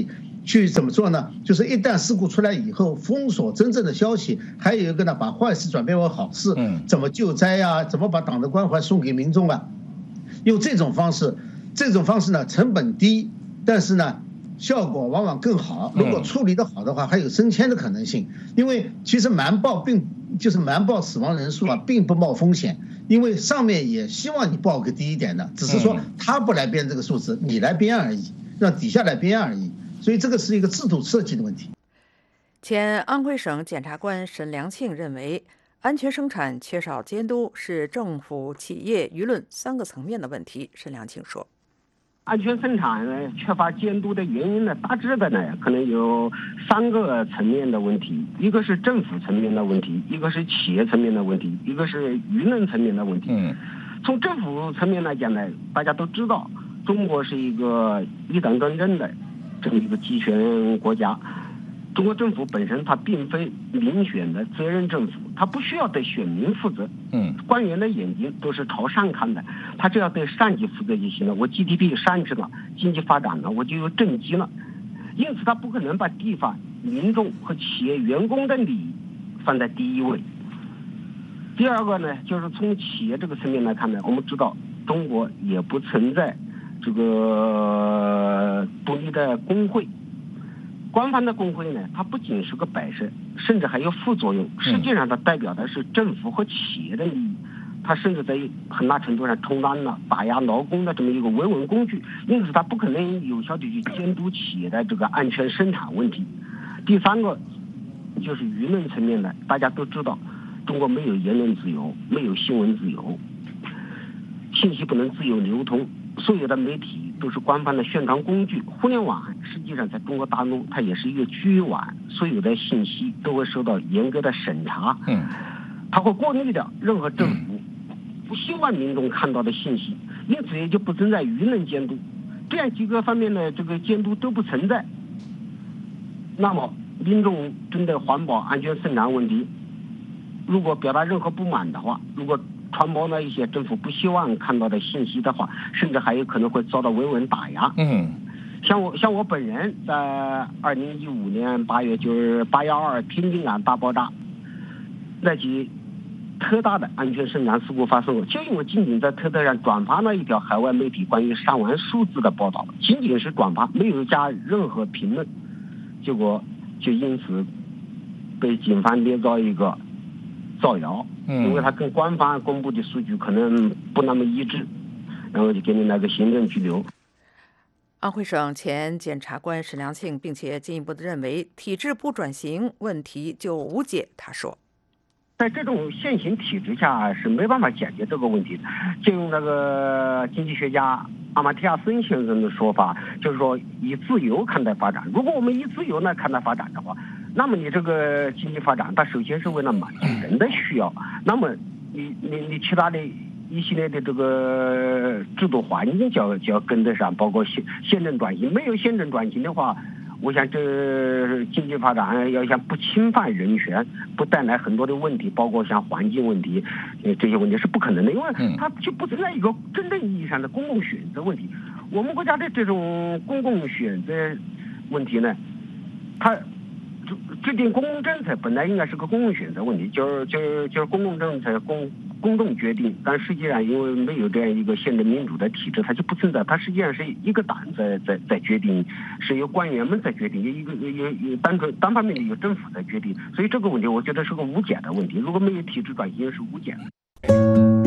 去怎么做呢？就是一旦事故出来以后，封锁真正的消息，还有一个呢，把坏事转变为好事，怎么救灾啊？怎么把党的关怀送给民众啊？用这种方式，这种方式呢，成本低，但是呢，效果往往更好。如果处理得好的话，还有升迁的可能性。因为其实瞒报并就是瞒报死亡人数啊，并不冒风险，因为上面也希望你报个低一点的，只是说他不来编这个数字，你来编而已，让底下来编而已。所以这个是一个制度设计的问题。 前安徽省检察官沈良庆认为，安全生产缺少监督是政府、企业、舆论三个层面的问题。沈良庆说， 安全生产缺乏监督的原因呢，大致的呢可能有三个层面的问题，一个是政府层面的问题，一个是企业层面的问题，一个是舆论层面的问题。嗯，从政府层面来讲呢，大家都知道，中国是一个一党专政的这么一个集权国家。中国政府本身它并非民选的责任政府，它不需要对选民负责。嗯，官员的眼睛都是朝上看的，他只要对上级负责就行了。我 G D P 上去了，经济发展了，我就有政绩了。因此，他不可能把地方民众和企业员工的利益放在第一位。第二个呢，就是从企业这个层面来看呢，我们知道中国也不存在这个独立的工会。官方的工会呢，它不仅是个摆设，甚至还有副作用。实际上，它代表的是政府和企业的利益，它甚至在很大程度上充当了打压劳工的这么一个维稳工具。因此，它不可能有效地去监督企业的这个安全生产问题。第三个就是舆论层面的，大家都知道，中国没有言论自由，没有新闻自由，信息不能自由流通，所有的媒体都是官方的宣传工具。互联网实际上在中国大陆它也是一个局域网，所有的信息都会受到严格的审查。嗯，它会过滤掉任何政府不希望民众看到的信息，因此也就不存在舆论监督。这样几个方面的这个监督都不存在，那么民众针对环保安全生产问题，如果表达任何不满的话，如果传播了一些政府不希望看到的信息的话，甚至还有可能会遭到维稳打压。嗯，像我像我本人在二零一五年八月就是八幺二天津港大爆炸那起特大的安全生产事故发生后，就因为仅仅在推特上转发了一条海外媒体关于伤亡数字的报道，仅仅是转发，没有加任何评论，结果就因此被警方捏造一个造谣。因为他跟官方公布的数据可能不那么一致，然后就给你来个行政拘留。 安徽省前检察官沈良庆并且进一步的认为，体制不转型，问题就无解。他说， 在这种现行体制下是没办法解决这个问题的。就用那个经济学家阿马蒂亚森先生的说法，就是说以自由看待发展。如果我们以自由来看待发展的话，那么你这个经济发展，它首先是为了满足人的需要。那么你你你其他的一系列的这个制度环境就要就要跟得上，包括宪宪政转型。没有宪政转型的话，我想这经济发展要想不侵犯人权，不带来很多的问题，包括像环境问题，这些问题是不可能的，因为它就不存在一个真正意义上的公共选择问题。我们国家的这种公共选择问题呢，它制定公共政策本来应该是个公共选择问题，就是就是就是公共政策公公众决定，但实际上因为没有这样一个宪政民主的体制，它就不存在。它实际上是一个党在在在决定，是由官员们在决定，有一个有有单纯单方面的由政府在决定。所以这个问题我觉得是个无解的问题，如果没有体制转型是无解的。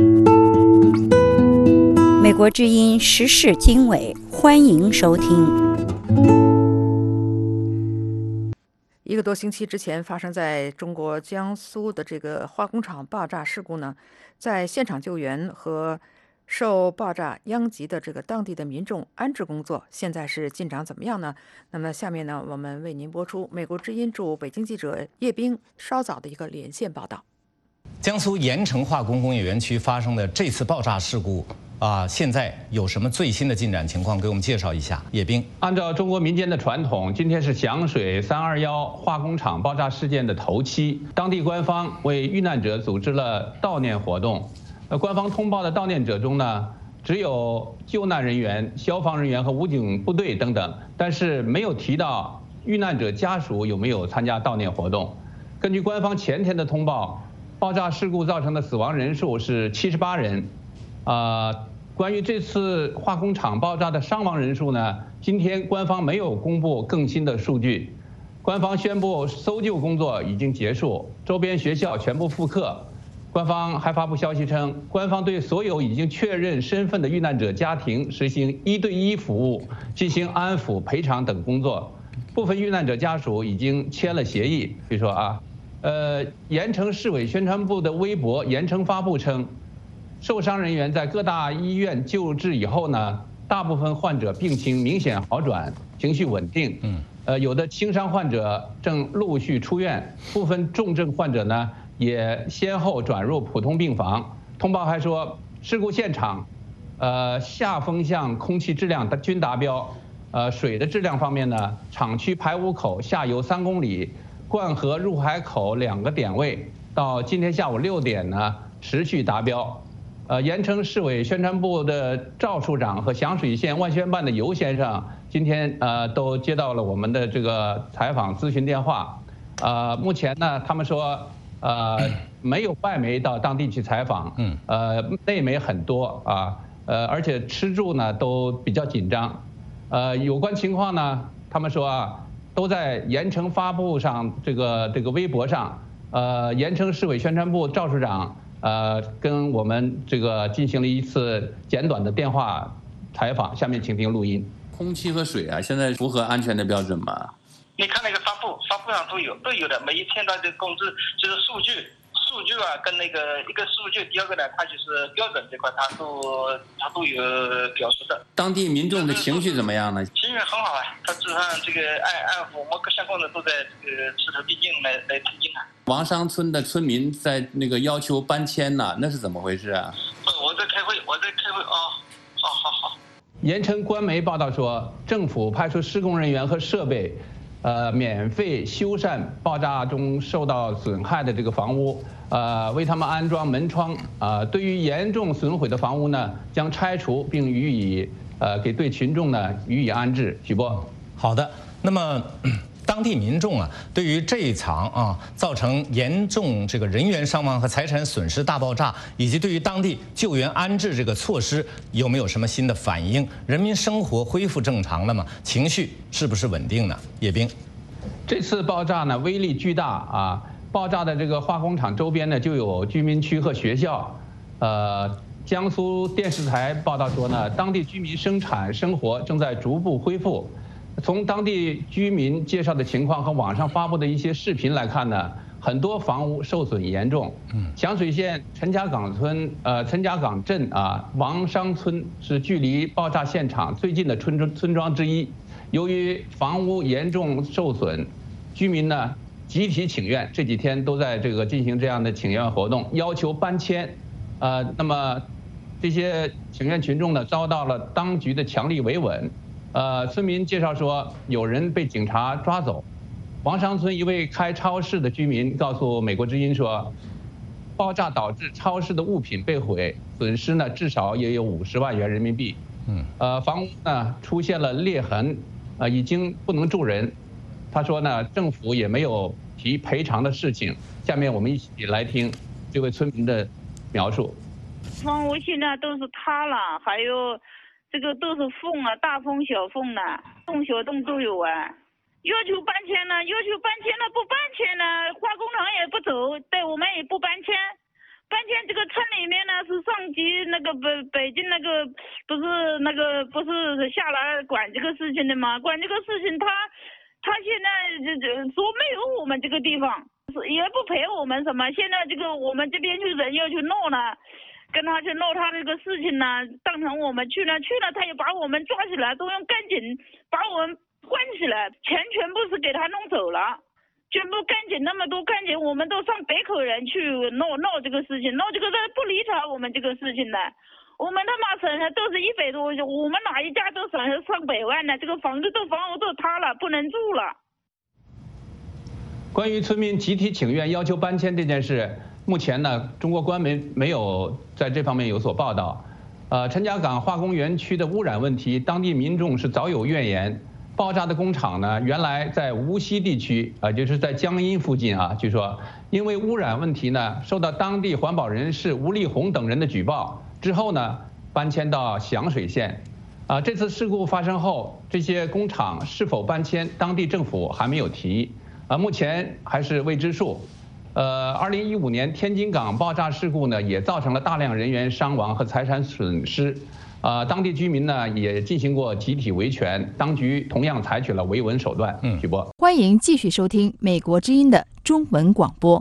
美国之音时事经纬，欢迎收听。 一个多星期之前发生在中国江苏的这个化工厂爆炸事故呢，在现场救援和受爆炸殃及的这个当地的民众安置工作，现在是进展怎么样呢？那么下面呢，我们为您播出美国之音驻北京记者叶冰稍早的一个连线报道。 江苏盐城化工工业园区发生的这次爆炸事故啊，现在有什么最新的进展情况？给我们介绍一下。叶冰， 按照中国民间的传统，今天是响水三二一化工厂爆炸事件的头七，当地官方为遇难者组织了悼念活动。呃，官方通报的悼念者中呢，只有救难人员、消防人员和武警部队等等，但是没有提到遇难者家属有没有参加悼念活动。根据官方前天的通报，爆炸事故造成的死亡人数是七十八人。啊、呃，关于这次化工厂爆炸的伤亡人数呢，今天官方没有公布更新的数据。官方宣布搜救工作已经结束，周边学校全部复课。官方还发布消息称，官方对所有已经确认身份的遇难者家庭实行一对一服务，进行安抚、赔偿等工作。部分遇难者家属已经签了协议。比如说啊，呃，盐城市委宣传部的微博盐城发布称，受伤人员在各大医院救治以后呢，大部分患者病情明显好转，情绪稳定。嗯。呃，有的轻伤患者正陆续出院，部分重症患者呢也先后转入普通病房。通报还说，事故现场，呃，下风向空气质量均达标。呃，水的质量方面呢，厂区排污口下游三公里，灌河入海口两个点位，到今天下午六点呢持续达标。呃，盐城市委宣传部的赵处长和响水县万宣办的尤先生今天呃都接到了我们的这个采访咨询电话。呃，目前呢，他们说呃没有外媒到当地去采访，嗯，呃，内媒很多啊，呃，而且吃住呢都比较紧张。呃，有关情况呢，他们说啊，都在盐城发布上这个这个微博上，呃，盐城市委宣传部赵处长。呃，跟我们这个进行了一次简短的电话采访，下面请听录音。 空气和水啊，现在符合安全的标准吗？ 你看那个发布，发布上都有，都有的。每一天的这个工资就是数据，数据啊，跟那个一个数据，第二个呢，它就是标准这块，它都它都有表示的。 当地民众的情绪怎么样呢？ 情绪很好啊，他至少这个安安抚，我们各相关的都在这个持头并进来来推进啊。 王商村的村民在那个要求搬迁呢，那是怎么回事啊？ 我在开会，我在开会啊，好好好。 盐城官媒报道说，政府派出施工人员和设备，呃，免费修缮爆炸中受到损害的这个房屋，呃，为他们安装门窗。啊、呃，对于严重损毁的房屋呢，将拆除并予以呃给对群众呢予以安置。许波， 好的，那么。当地民众啊，对于这一场啊造成严重这个人员伤亡和财产损失大爆炸，以及对于当地救援安置这个措施，有没有什么新的反应？人民生活恢复正常了吗？情绪是不是稳定呢？叶冰， 这次爆炸呢威力巨大啊！爆炸的这个化工厂周边呢就有居民区和学校。呃，江苏电视台报道说呢，当地居民生产生活正在逐步恢复。从当地居民介绍的情况和网上发布的一些视频来看呢，很多房屋受损严重。响水县陈家岗村呃陈家岗镇啊王商村是距离爆炸现场最近的村村庄之一。由于房屋严重受损，居民呢集体请愿，这几天都在这个进行这样的请愿活动，要求搬迁。呃，那么这些请愿群众呢遭到了当局的强力维稳。呃，村民介绍说，有人被警察抓走。王商村一位开超市的居民告诉美国之音说，爆炸导致超市的物品被毁，损失呢至少也有五十万元人民币。嗯，呃，房屋呢出现了裂痕，呃，已经不能住人。他说呢，政府也没有提赔偿的事情。下面我们一起来听这位村民的描述。 房屋现在都是塌了，还有。这个都是缝啊，大缝小缝的，洞小洞都有啊。要求搬迁呢，要求搬迁呢，不搬迁呢，化工厂也不走，对我们也不搬迁。搬迁这个村里面呢，是上级那个北北京那个不是那个不是下来管这个事情的吗？管这个事情他他现在这这说没有我们这个地方，也不赔我们什么。现在这个我们这边就人要去弄了。跟他去闹他这个事情呢，当成我们去了，去了他也把我们抓起来，都用干警把我们关起来，钱全部是给他弄走了，全部干警那么多干警，我们都上北口人去闹闹这个事情，闹这个不理睬我们这个事情的，我们他妈省的都是一百多，我们哪一家都省了上百万呢，这个房子都房屋都塌了，不能住了。 关于村民集体请愿要求搬迁这件事。目前呢，中国官媒没有在这方面有所报道。呃，陈家岗化工园区的污染问题，当地民众是早有怨言。 爆炸的工厂呢，原来在无锡地区，啊，就是在江阴附近啊。据说因为污染问题呢，受到当地环保人士吴立红等人的举报之后呢，搬迁到响水县。啊，这次事故发生后，这些工厂是否搬迁，当地政府还没有提，啊，目前还是未知数。呃，二零一五年天津港爆炸事故呢，也造成了大量人员伤亡和财产损失。呃，当地居民呢也进行过集体维权，当局同样采取了维稳手段。嗯，许波， 欢迎继续收听美国之音的中文广播。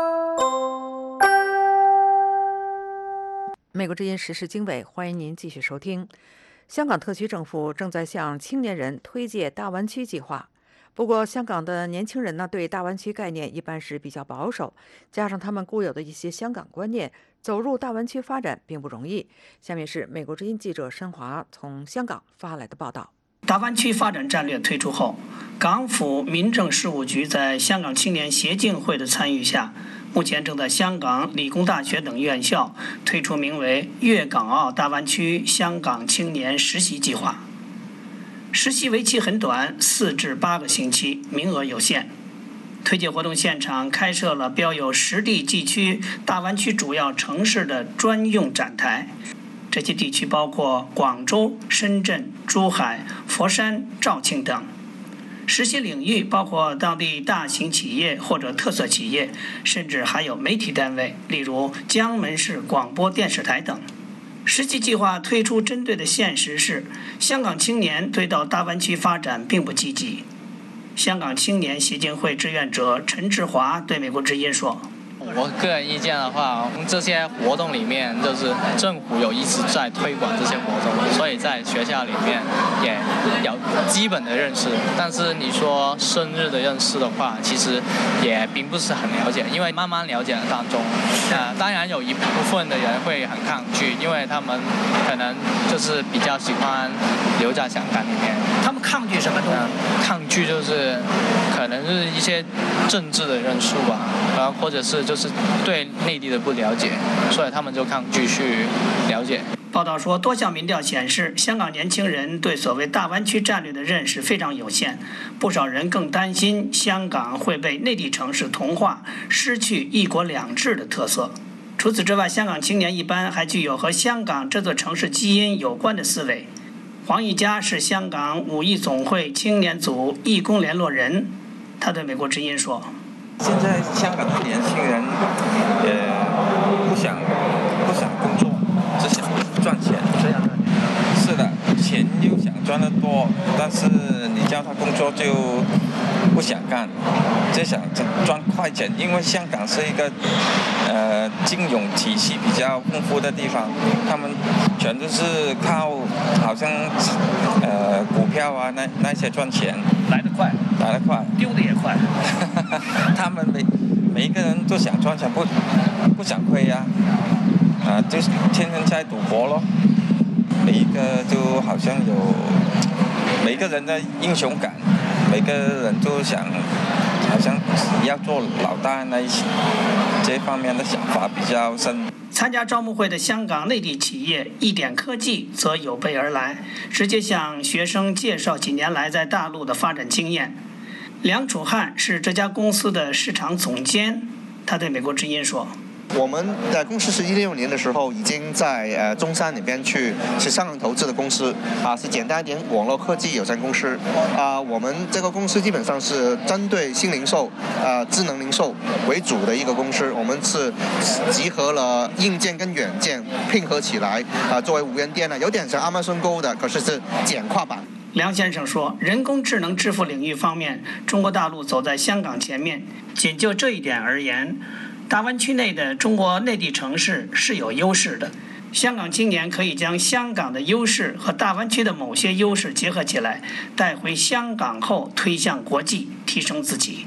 美国之音时事经纬，欢迎您继续收听。香港特区政府正在向青年人推介大湾区计划。不过，香港的年轻人呢，对大湾区概念一般是比较保守，加上他们固有的一些香港观念，走入大湾区发展并不容易。下面是美国之音记者申华从香港发来的报道。 大湾区发展战略推出后，港府民政事务局在香港青年协进会的参与下，目前正在香港理工大学等院校推出名为粤港澳大湾区香港青年实习计划。实习为期很短，四至八个星期，名额有限。推介活动现场开设了标有实地地区大湾区主要城市的专用展台，这些地区包括广州、深圳、珠海、佛山、肇庆等。实习领域包括当地大型企业或者特色企业，甚至还有媒体单位，例如江门市广播电视台等。实习计划推出针对的现实是，香港青年对到大湾区发展并不积极。香港青年协进会志愿者陈志华对美国之音说： 我个人意见的话，这些活动里面就是政府有一直在推广这些活动，所以在学校里面也有基本的认识。但是你说深入的认识的话，其实也并不是很了解，因为慢慢了解的当中，呃，当然有一部分的人会很抗拒，因为他们可能就是比较喜欢留在香港里面。 他们抗拒什么东西？ 呃、抗拒就是可能是一些政治的认识吧，然后或者是就。就是对内地的不了解，所以他们就抗拒去了解。 报道说，多项民调显示，香港年轻人对所谓大湾区战略的认识非常有限，不少人更担心香港会被内地城市同化，失去一国两制的特色。除此之外，香港青年一般还具有和香港这座城市基因有关的思维。黄义嘉是香港五义总会青年组义工联络人，他对美国之音说： 现在香港的年轻人，呃，不想不想工作，只想赚钱。这样的。是的，钱又想赚得多，但是你叫他工作就不想干，就想赚快钱。因为香港是一个呃金融体系比较丰富的地方，他们全都是靠好像呃股票啊那那些赚钱。 来得快， 来得快， 丢的也快。 他们每每一个人都想赚钱，不不想亏呀、啊，啊，就是天天在赌博咯。每一个就好像有每个人的英雄感，每个人都想好像要做老大那一些，这方面的想法比较深。 参加招募会的香港内地企业一点科技则有备而来，直接向学生介绍几年来在大陆的发展经验。梁楚汉是这家公司的市场总监，他对美国之音说： 我们的公司是一六年的时候已经在呃中山里边去是香港投资的公司啊，是简单一点网络科技有限公司啊。我们这个公司基本上是针对新零售、呃智能零售为主的一个公司。我们是集合了硬件跟软件拼合起来啊，作为无人店呢，有点像 Amazon Go 的，可是是简化版。 梁先生说，人工智能支付领域方面，中国大陆走在香港前面。仅就这一点而言，大湾区内的中国内地城市是有优势的，香港青年可以将香港的优势和大湾区的某些优势结合起来，带回香港后推向国际，提升自己。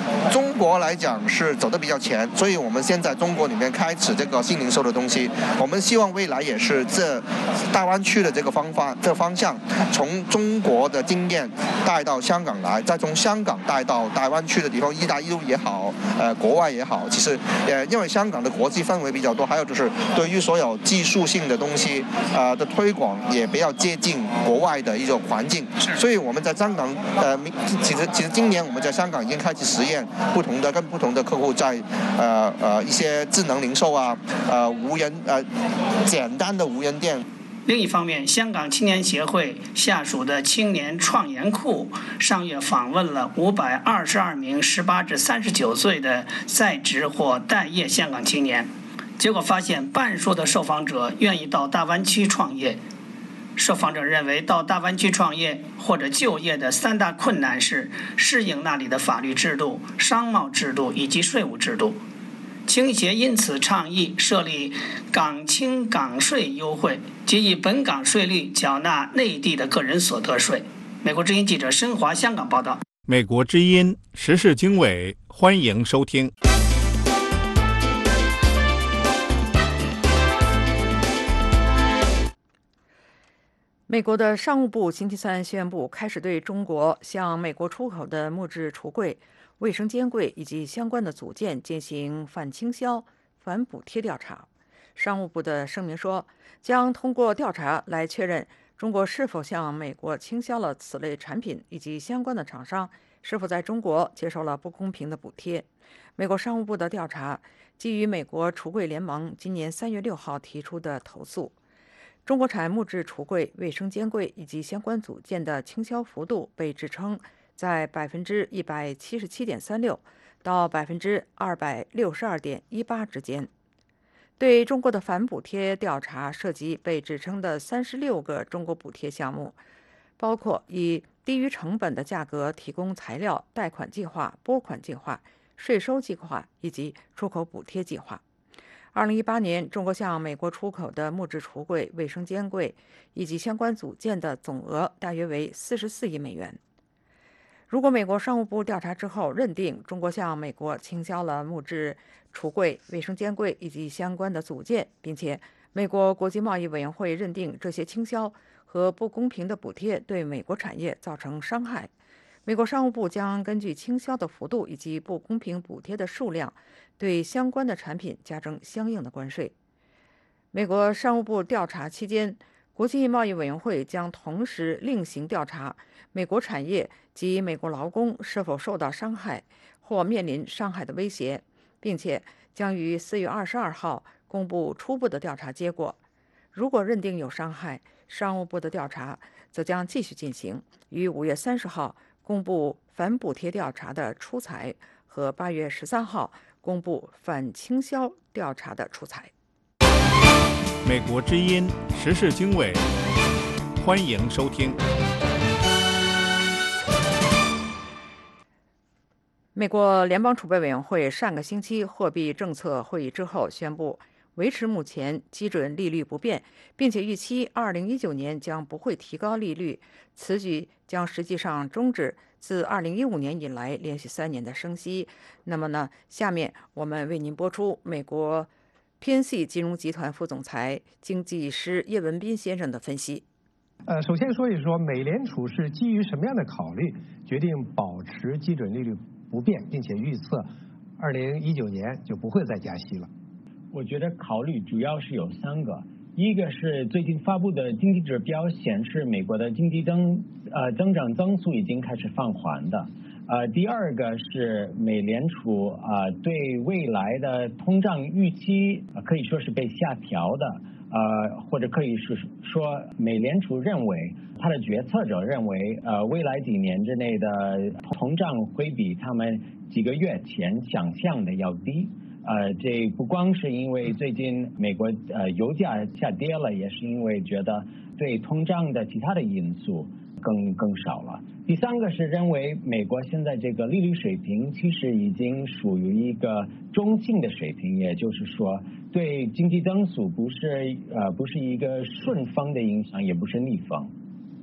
中国来讲是走得比较前，所以我们现在中国里面开始这个新零售的东西，我们希望未来也是这大湾区的这个方法这个方向，从中国的经验带到香港来，再从香港带到大湾区的地方，一带一路也好，呃，国外也好，其实呃，因为香港的国际氛围比较多，还有就是对于所有技术性的东西呃的推广也比较接近国外的一种环境，所以我们在香港呃，其实其实今年我们在香港已经开始实验不同的跟不同的客户在呃呃一些智能零售啊，呃无人呃简单的无人店。 另一方面，香港青年协会下属的青年创研库上月访问了五百二十二名十八至三十九岁的在职或待业香港青年，结果发现半数的受访者愿意到大湾区创业。受访者认为，到大湾区创业或者就业的三大困难是适应那里的法律制度、商贸制度以及税务制度。青协因此倡议设立港青港税优惠，即以本港税率缴纳内地的个人所得税。美国之音记者申华香港报道。 美国之音时事经纬，欢迎收听。 美国的商务部星期三宣布，开始对中国向美国出口的木质橱柜、卫生间柜以及相关的组件进行反倾销、反补贴调查。商务部的声明说，将通过调查来确认中国是否向美国倾销了此类产品，以及相关的厂商是否在中国接受了不公平的补贴。美国商务部的调查基于美国橱柜联盟今年三月六号提出的投诉。中国产木质橱柜、卫生间柜以及相关组件的倾销幅度被指称在百分之一百七十七点三六到百分之二百六十二点一八之间。对中国的反补贴调查涉及被指称的三十六个中国补贴项目，包括以低于成本的价格提供材料、贷款计划、拨款计划、税收计划以及出口补贴计划。二零一八年，中国向美国出口的木质橱柜、卫生间柜以及相关组件的总额大约为四十四亿美元。如果美国商务部调查之后认定中国向美国倾销了木质橱柜、卫生间柜以及相关的组件，并且美国国际贸易委员会认定这些倾销和不公平的补贴对美国产业造成伤害，美国商务部将根据倾销的幅度以及不公平补贴的数量，对相关的产品加征相应的关税。美国商务部调查期间，国际贸易委员会将同时另行调查美国产业及美国劳工是否受到伤害或面临伤害的威胁，并且将于四月二十二号公布初步的调查结果。如果认定有伤害，商务部的调查则将继续进行，于五月三十号公布反补贴调查的初裁和八月十三号公布反倾销调查的初裁。 美国之音时事经纬，欢迎收听。 美国联邦储备委员会上个星期货币政策会议之后宣布，维持目前基准利率不变，并且预期二零一九年将不会提高利率。此举将实际上终止自二零一五年以来连续三年的升息。那么呢，下面我们为您播出美国 P N C 金融集团副总裁、经济师叶文斌先生的分析。 呃，首先说一说美联储是基于什么样的考虑决定保持基准利率不变，并且预测二零一九年就不会再加息了。 我觉得考虑主要是有三个，一个是最近发布的经济指标显示美国的经济增呃增长增速已经开始放缓的。呃，第二个是美联储啊、呃、对未来的通胀预期、呃、可以说是被下调的，呃，或者可以是说美联储认为他的决策者认为，呃，未来几年之内的通胀会比他们几个月前想象的要低。呃，这不光是因为最近美国呃油价下跌了，也是因为觉得对通胀的其他的因素更更少了。第三个是认为美国现在这个利率水平其实已经属于一个中性的水平，也就是说对经济增速不是呃不是一个顺风的影响，也不是逆风。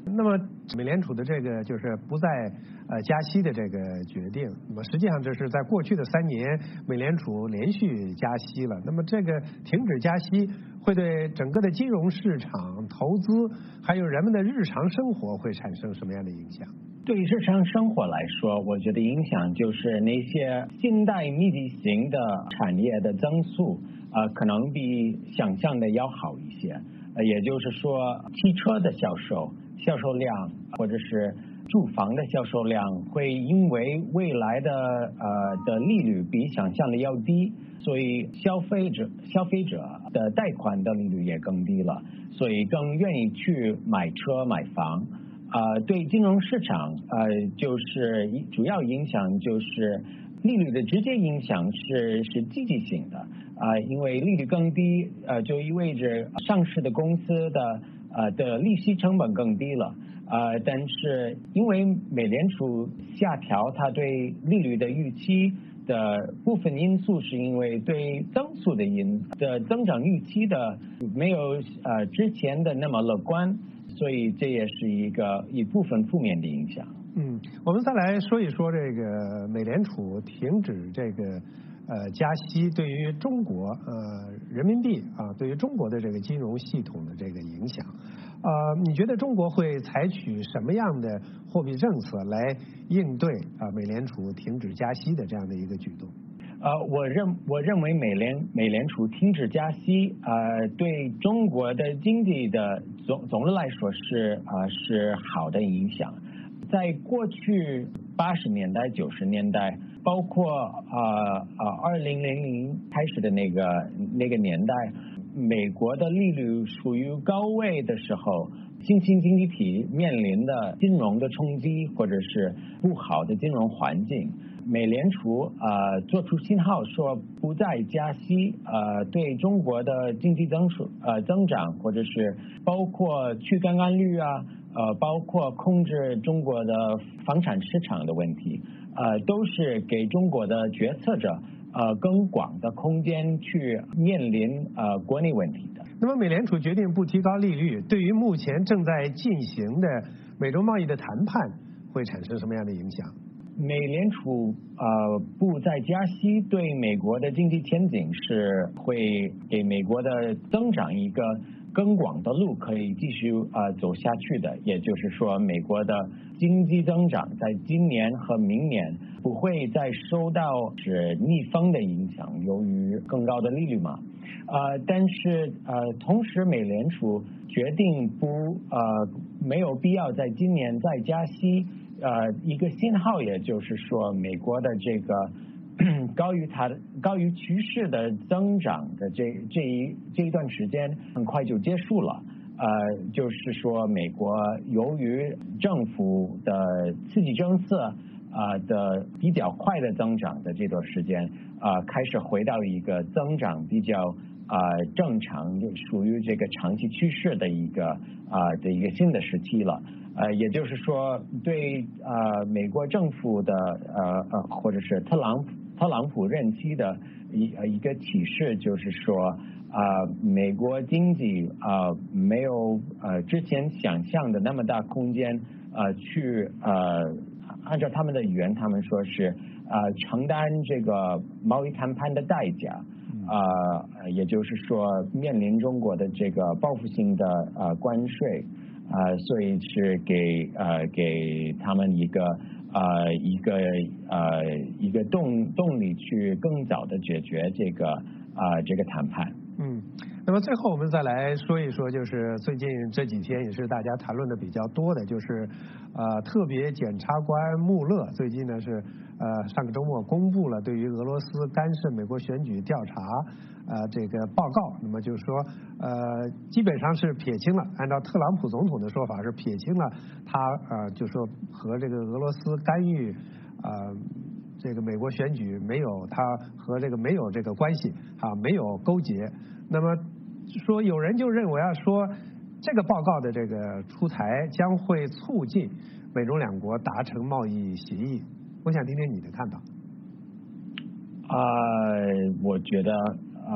那么美联储的这个就是不再呃加息的这个决定，那么实际上这是在过去的三年美联储连续加息了。那么这个停止加息会对整个的金融市场、投资还有人们的日常生活会产生什么样的影响？ 对于日常生活来说，我觉得影响就是那些信贷密集型的产业的增速，呃，可能比想象的要好一些。呃，也就是说，汽车的销售销售量或者是住房的销售量会因为未来的呃的利率比想象的要低，所以消费者消费者的贷款的利率也更低了，所以更愿意去买车买房。呃，对金融市场，呃，就是主要影响就是利率的直接影响是是积极性的，啊、呃，因为利率更低，呃，就意味着上市的公司的呃的利息成本更低了，呃，但是因为美联储下调它对利率的预期的部分因素，是因为对增速的因的增长预期的没有呃之前的那么乐观。所以这也是一个一部分负面的影响。 嗯，我们再来说一说这个美联储停止这个呃加息对于中国呃人民币啊，对于中国的这个金融系统的这个影响。呃，你觉得中国会采取什么样的货币政策来应对啊美联储停止加息的这样的一个举动？ 呃，我认我认为美联美联储停止加息，呃，对中国的经济的总总的来说是啊、呃、是好的影响。在过去八十年代、九十年代，包括啊啊二零零零开始的那个那个年代，美国的利率处于高位的时候，新兴经济体面临的金融的冲击或者是不好的金融环境。美联储呃做出信号说不再加息，呃对中国的经济增速呃增长或者是包括去杠杆率啊，呃包括控制中国的房产市场的问题，呃都是给中国的决策者呃更广的空间去面临呃国内问题的。 那么美联储决定不提高利率，对于目前正在进行的美洲贸易的谈判会产生什么样的影响？ 美联储呃不再加息，对美国的经济前景是会给美国的增长一个更广的路可以继续呃走下去的。也就是说，美国的经济增长在今年和明年不会再受到是逆风的影响，由于更高的利率嘛。呃，但是呃，同时美联储决定不呃没有必要在今年再加息。呃，一个信号，也就是说，美国的这个高于它高于趋势的增长的这这一这一段时间很快就结束了。呃，就是说，美国由于政府的刺激政策啊、呃、的比较快的增长的这段时间啊、呃，开始回到一个增长比较啊、呃、正常，就属于这个长期趋势的一个啊、呃、的一个新的时期了。呃，也就是说，对呃美国政府的呃呃或者是特朗普特朗普任期的一呃一个启示，就是说啊、呃、美国经济啊、呃、没有呃之前想象的那么大空间呃去呃按照他们的语言，他们说是呃承担这个贸易谈判的代价。啊、呃，也就是说，面临中国的这个报复性的呃关税。呃，所以是给呃给他们一个呃一个呃一个动动力去更早的解决这个啊、呃、这个谈判。 嗯，那么最后我们再来说一说，就是最近这几天也是大家谈论的比较多的，就是呃特别检察官穆勒最近呢是呃上个周末公布了对于俄罗斯干涉美国选举调查呃这个报告，那么就是说呃基本上是撇清了，按照特朗普总统的说法是撇清了他呃就说和这个俄罗斯干预呃这个美国选举没有，他和这个没有这个关系啊，没有勾结。那么说有人就认为啊，说这个报告的这个出台将会促进美中两国达成贸易协议。我想听听你的看法。 啊、呃，我觉得啊、呃，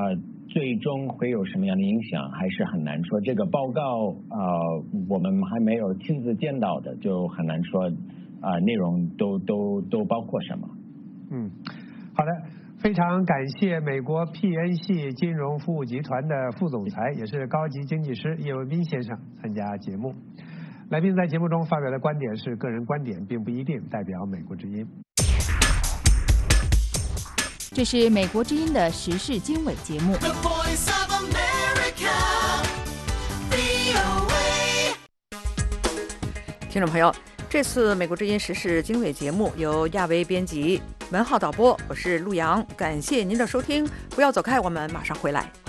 最终会有什么样的影响，还是很难说。这个报告呃，我们还没有亲自见到的，就很难说啊、呃，内容都都都包括什么。 嗯，好的。非常感谢美国 P N 系金融服务集团的副总裁，也是高级经济师叶文斌先生参加节目。来宾在节目中发表的观点是个人观点，并不一定代表美国之音。 这是美国之音的时事经纬节目。 听众朋友，这次美国之音时事经纬节目由亚维编辑，文浩导播，我是陆阳，感谢您的收听，不要走开，我们马上回来。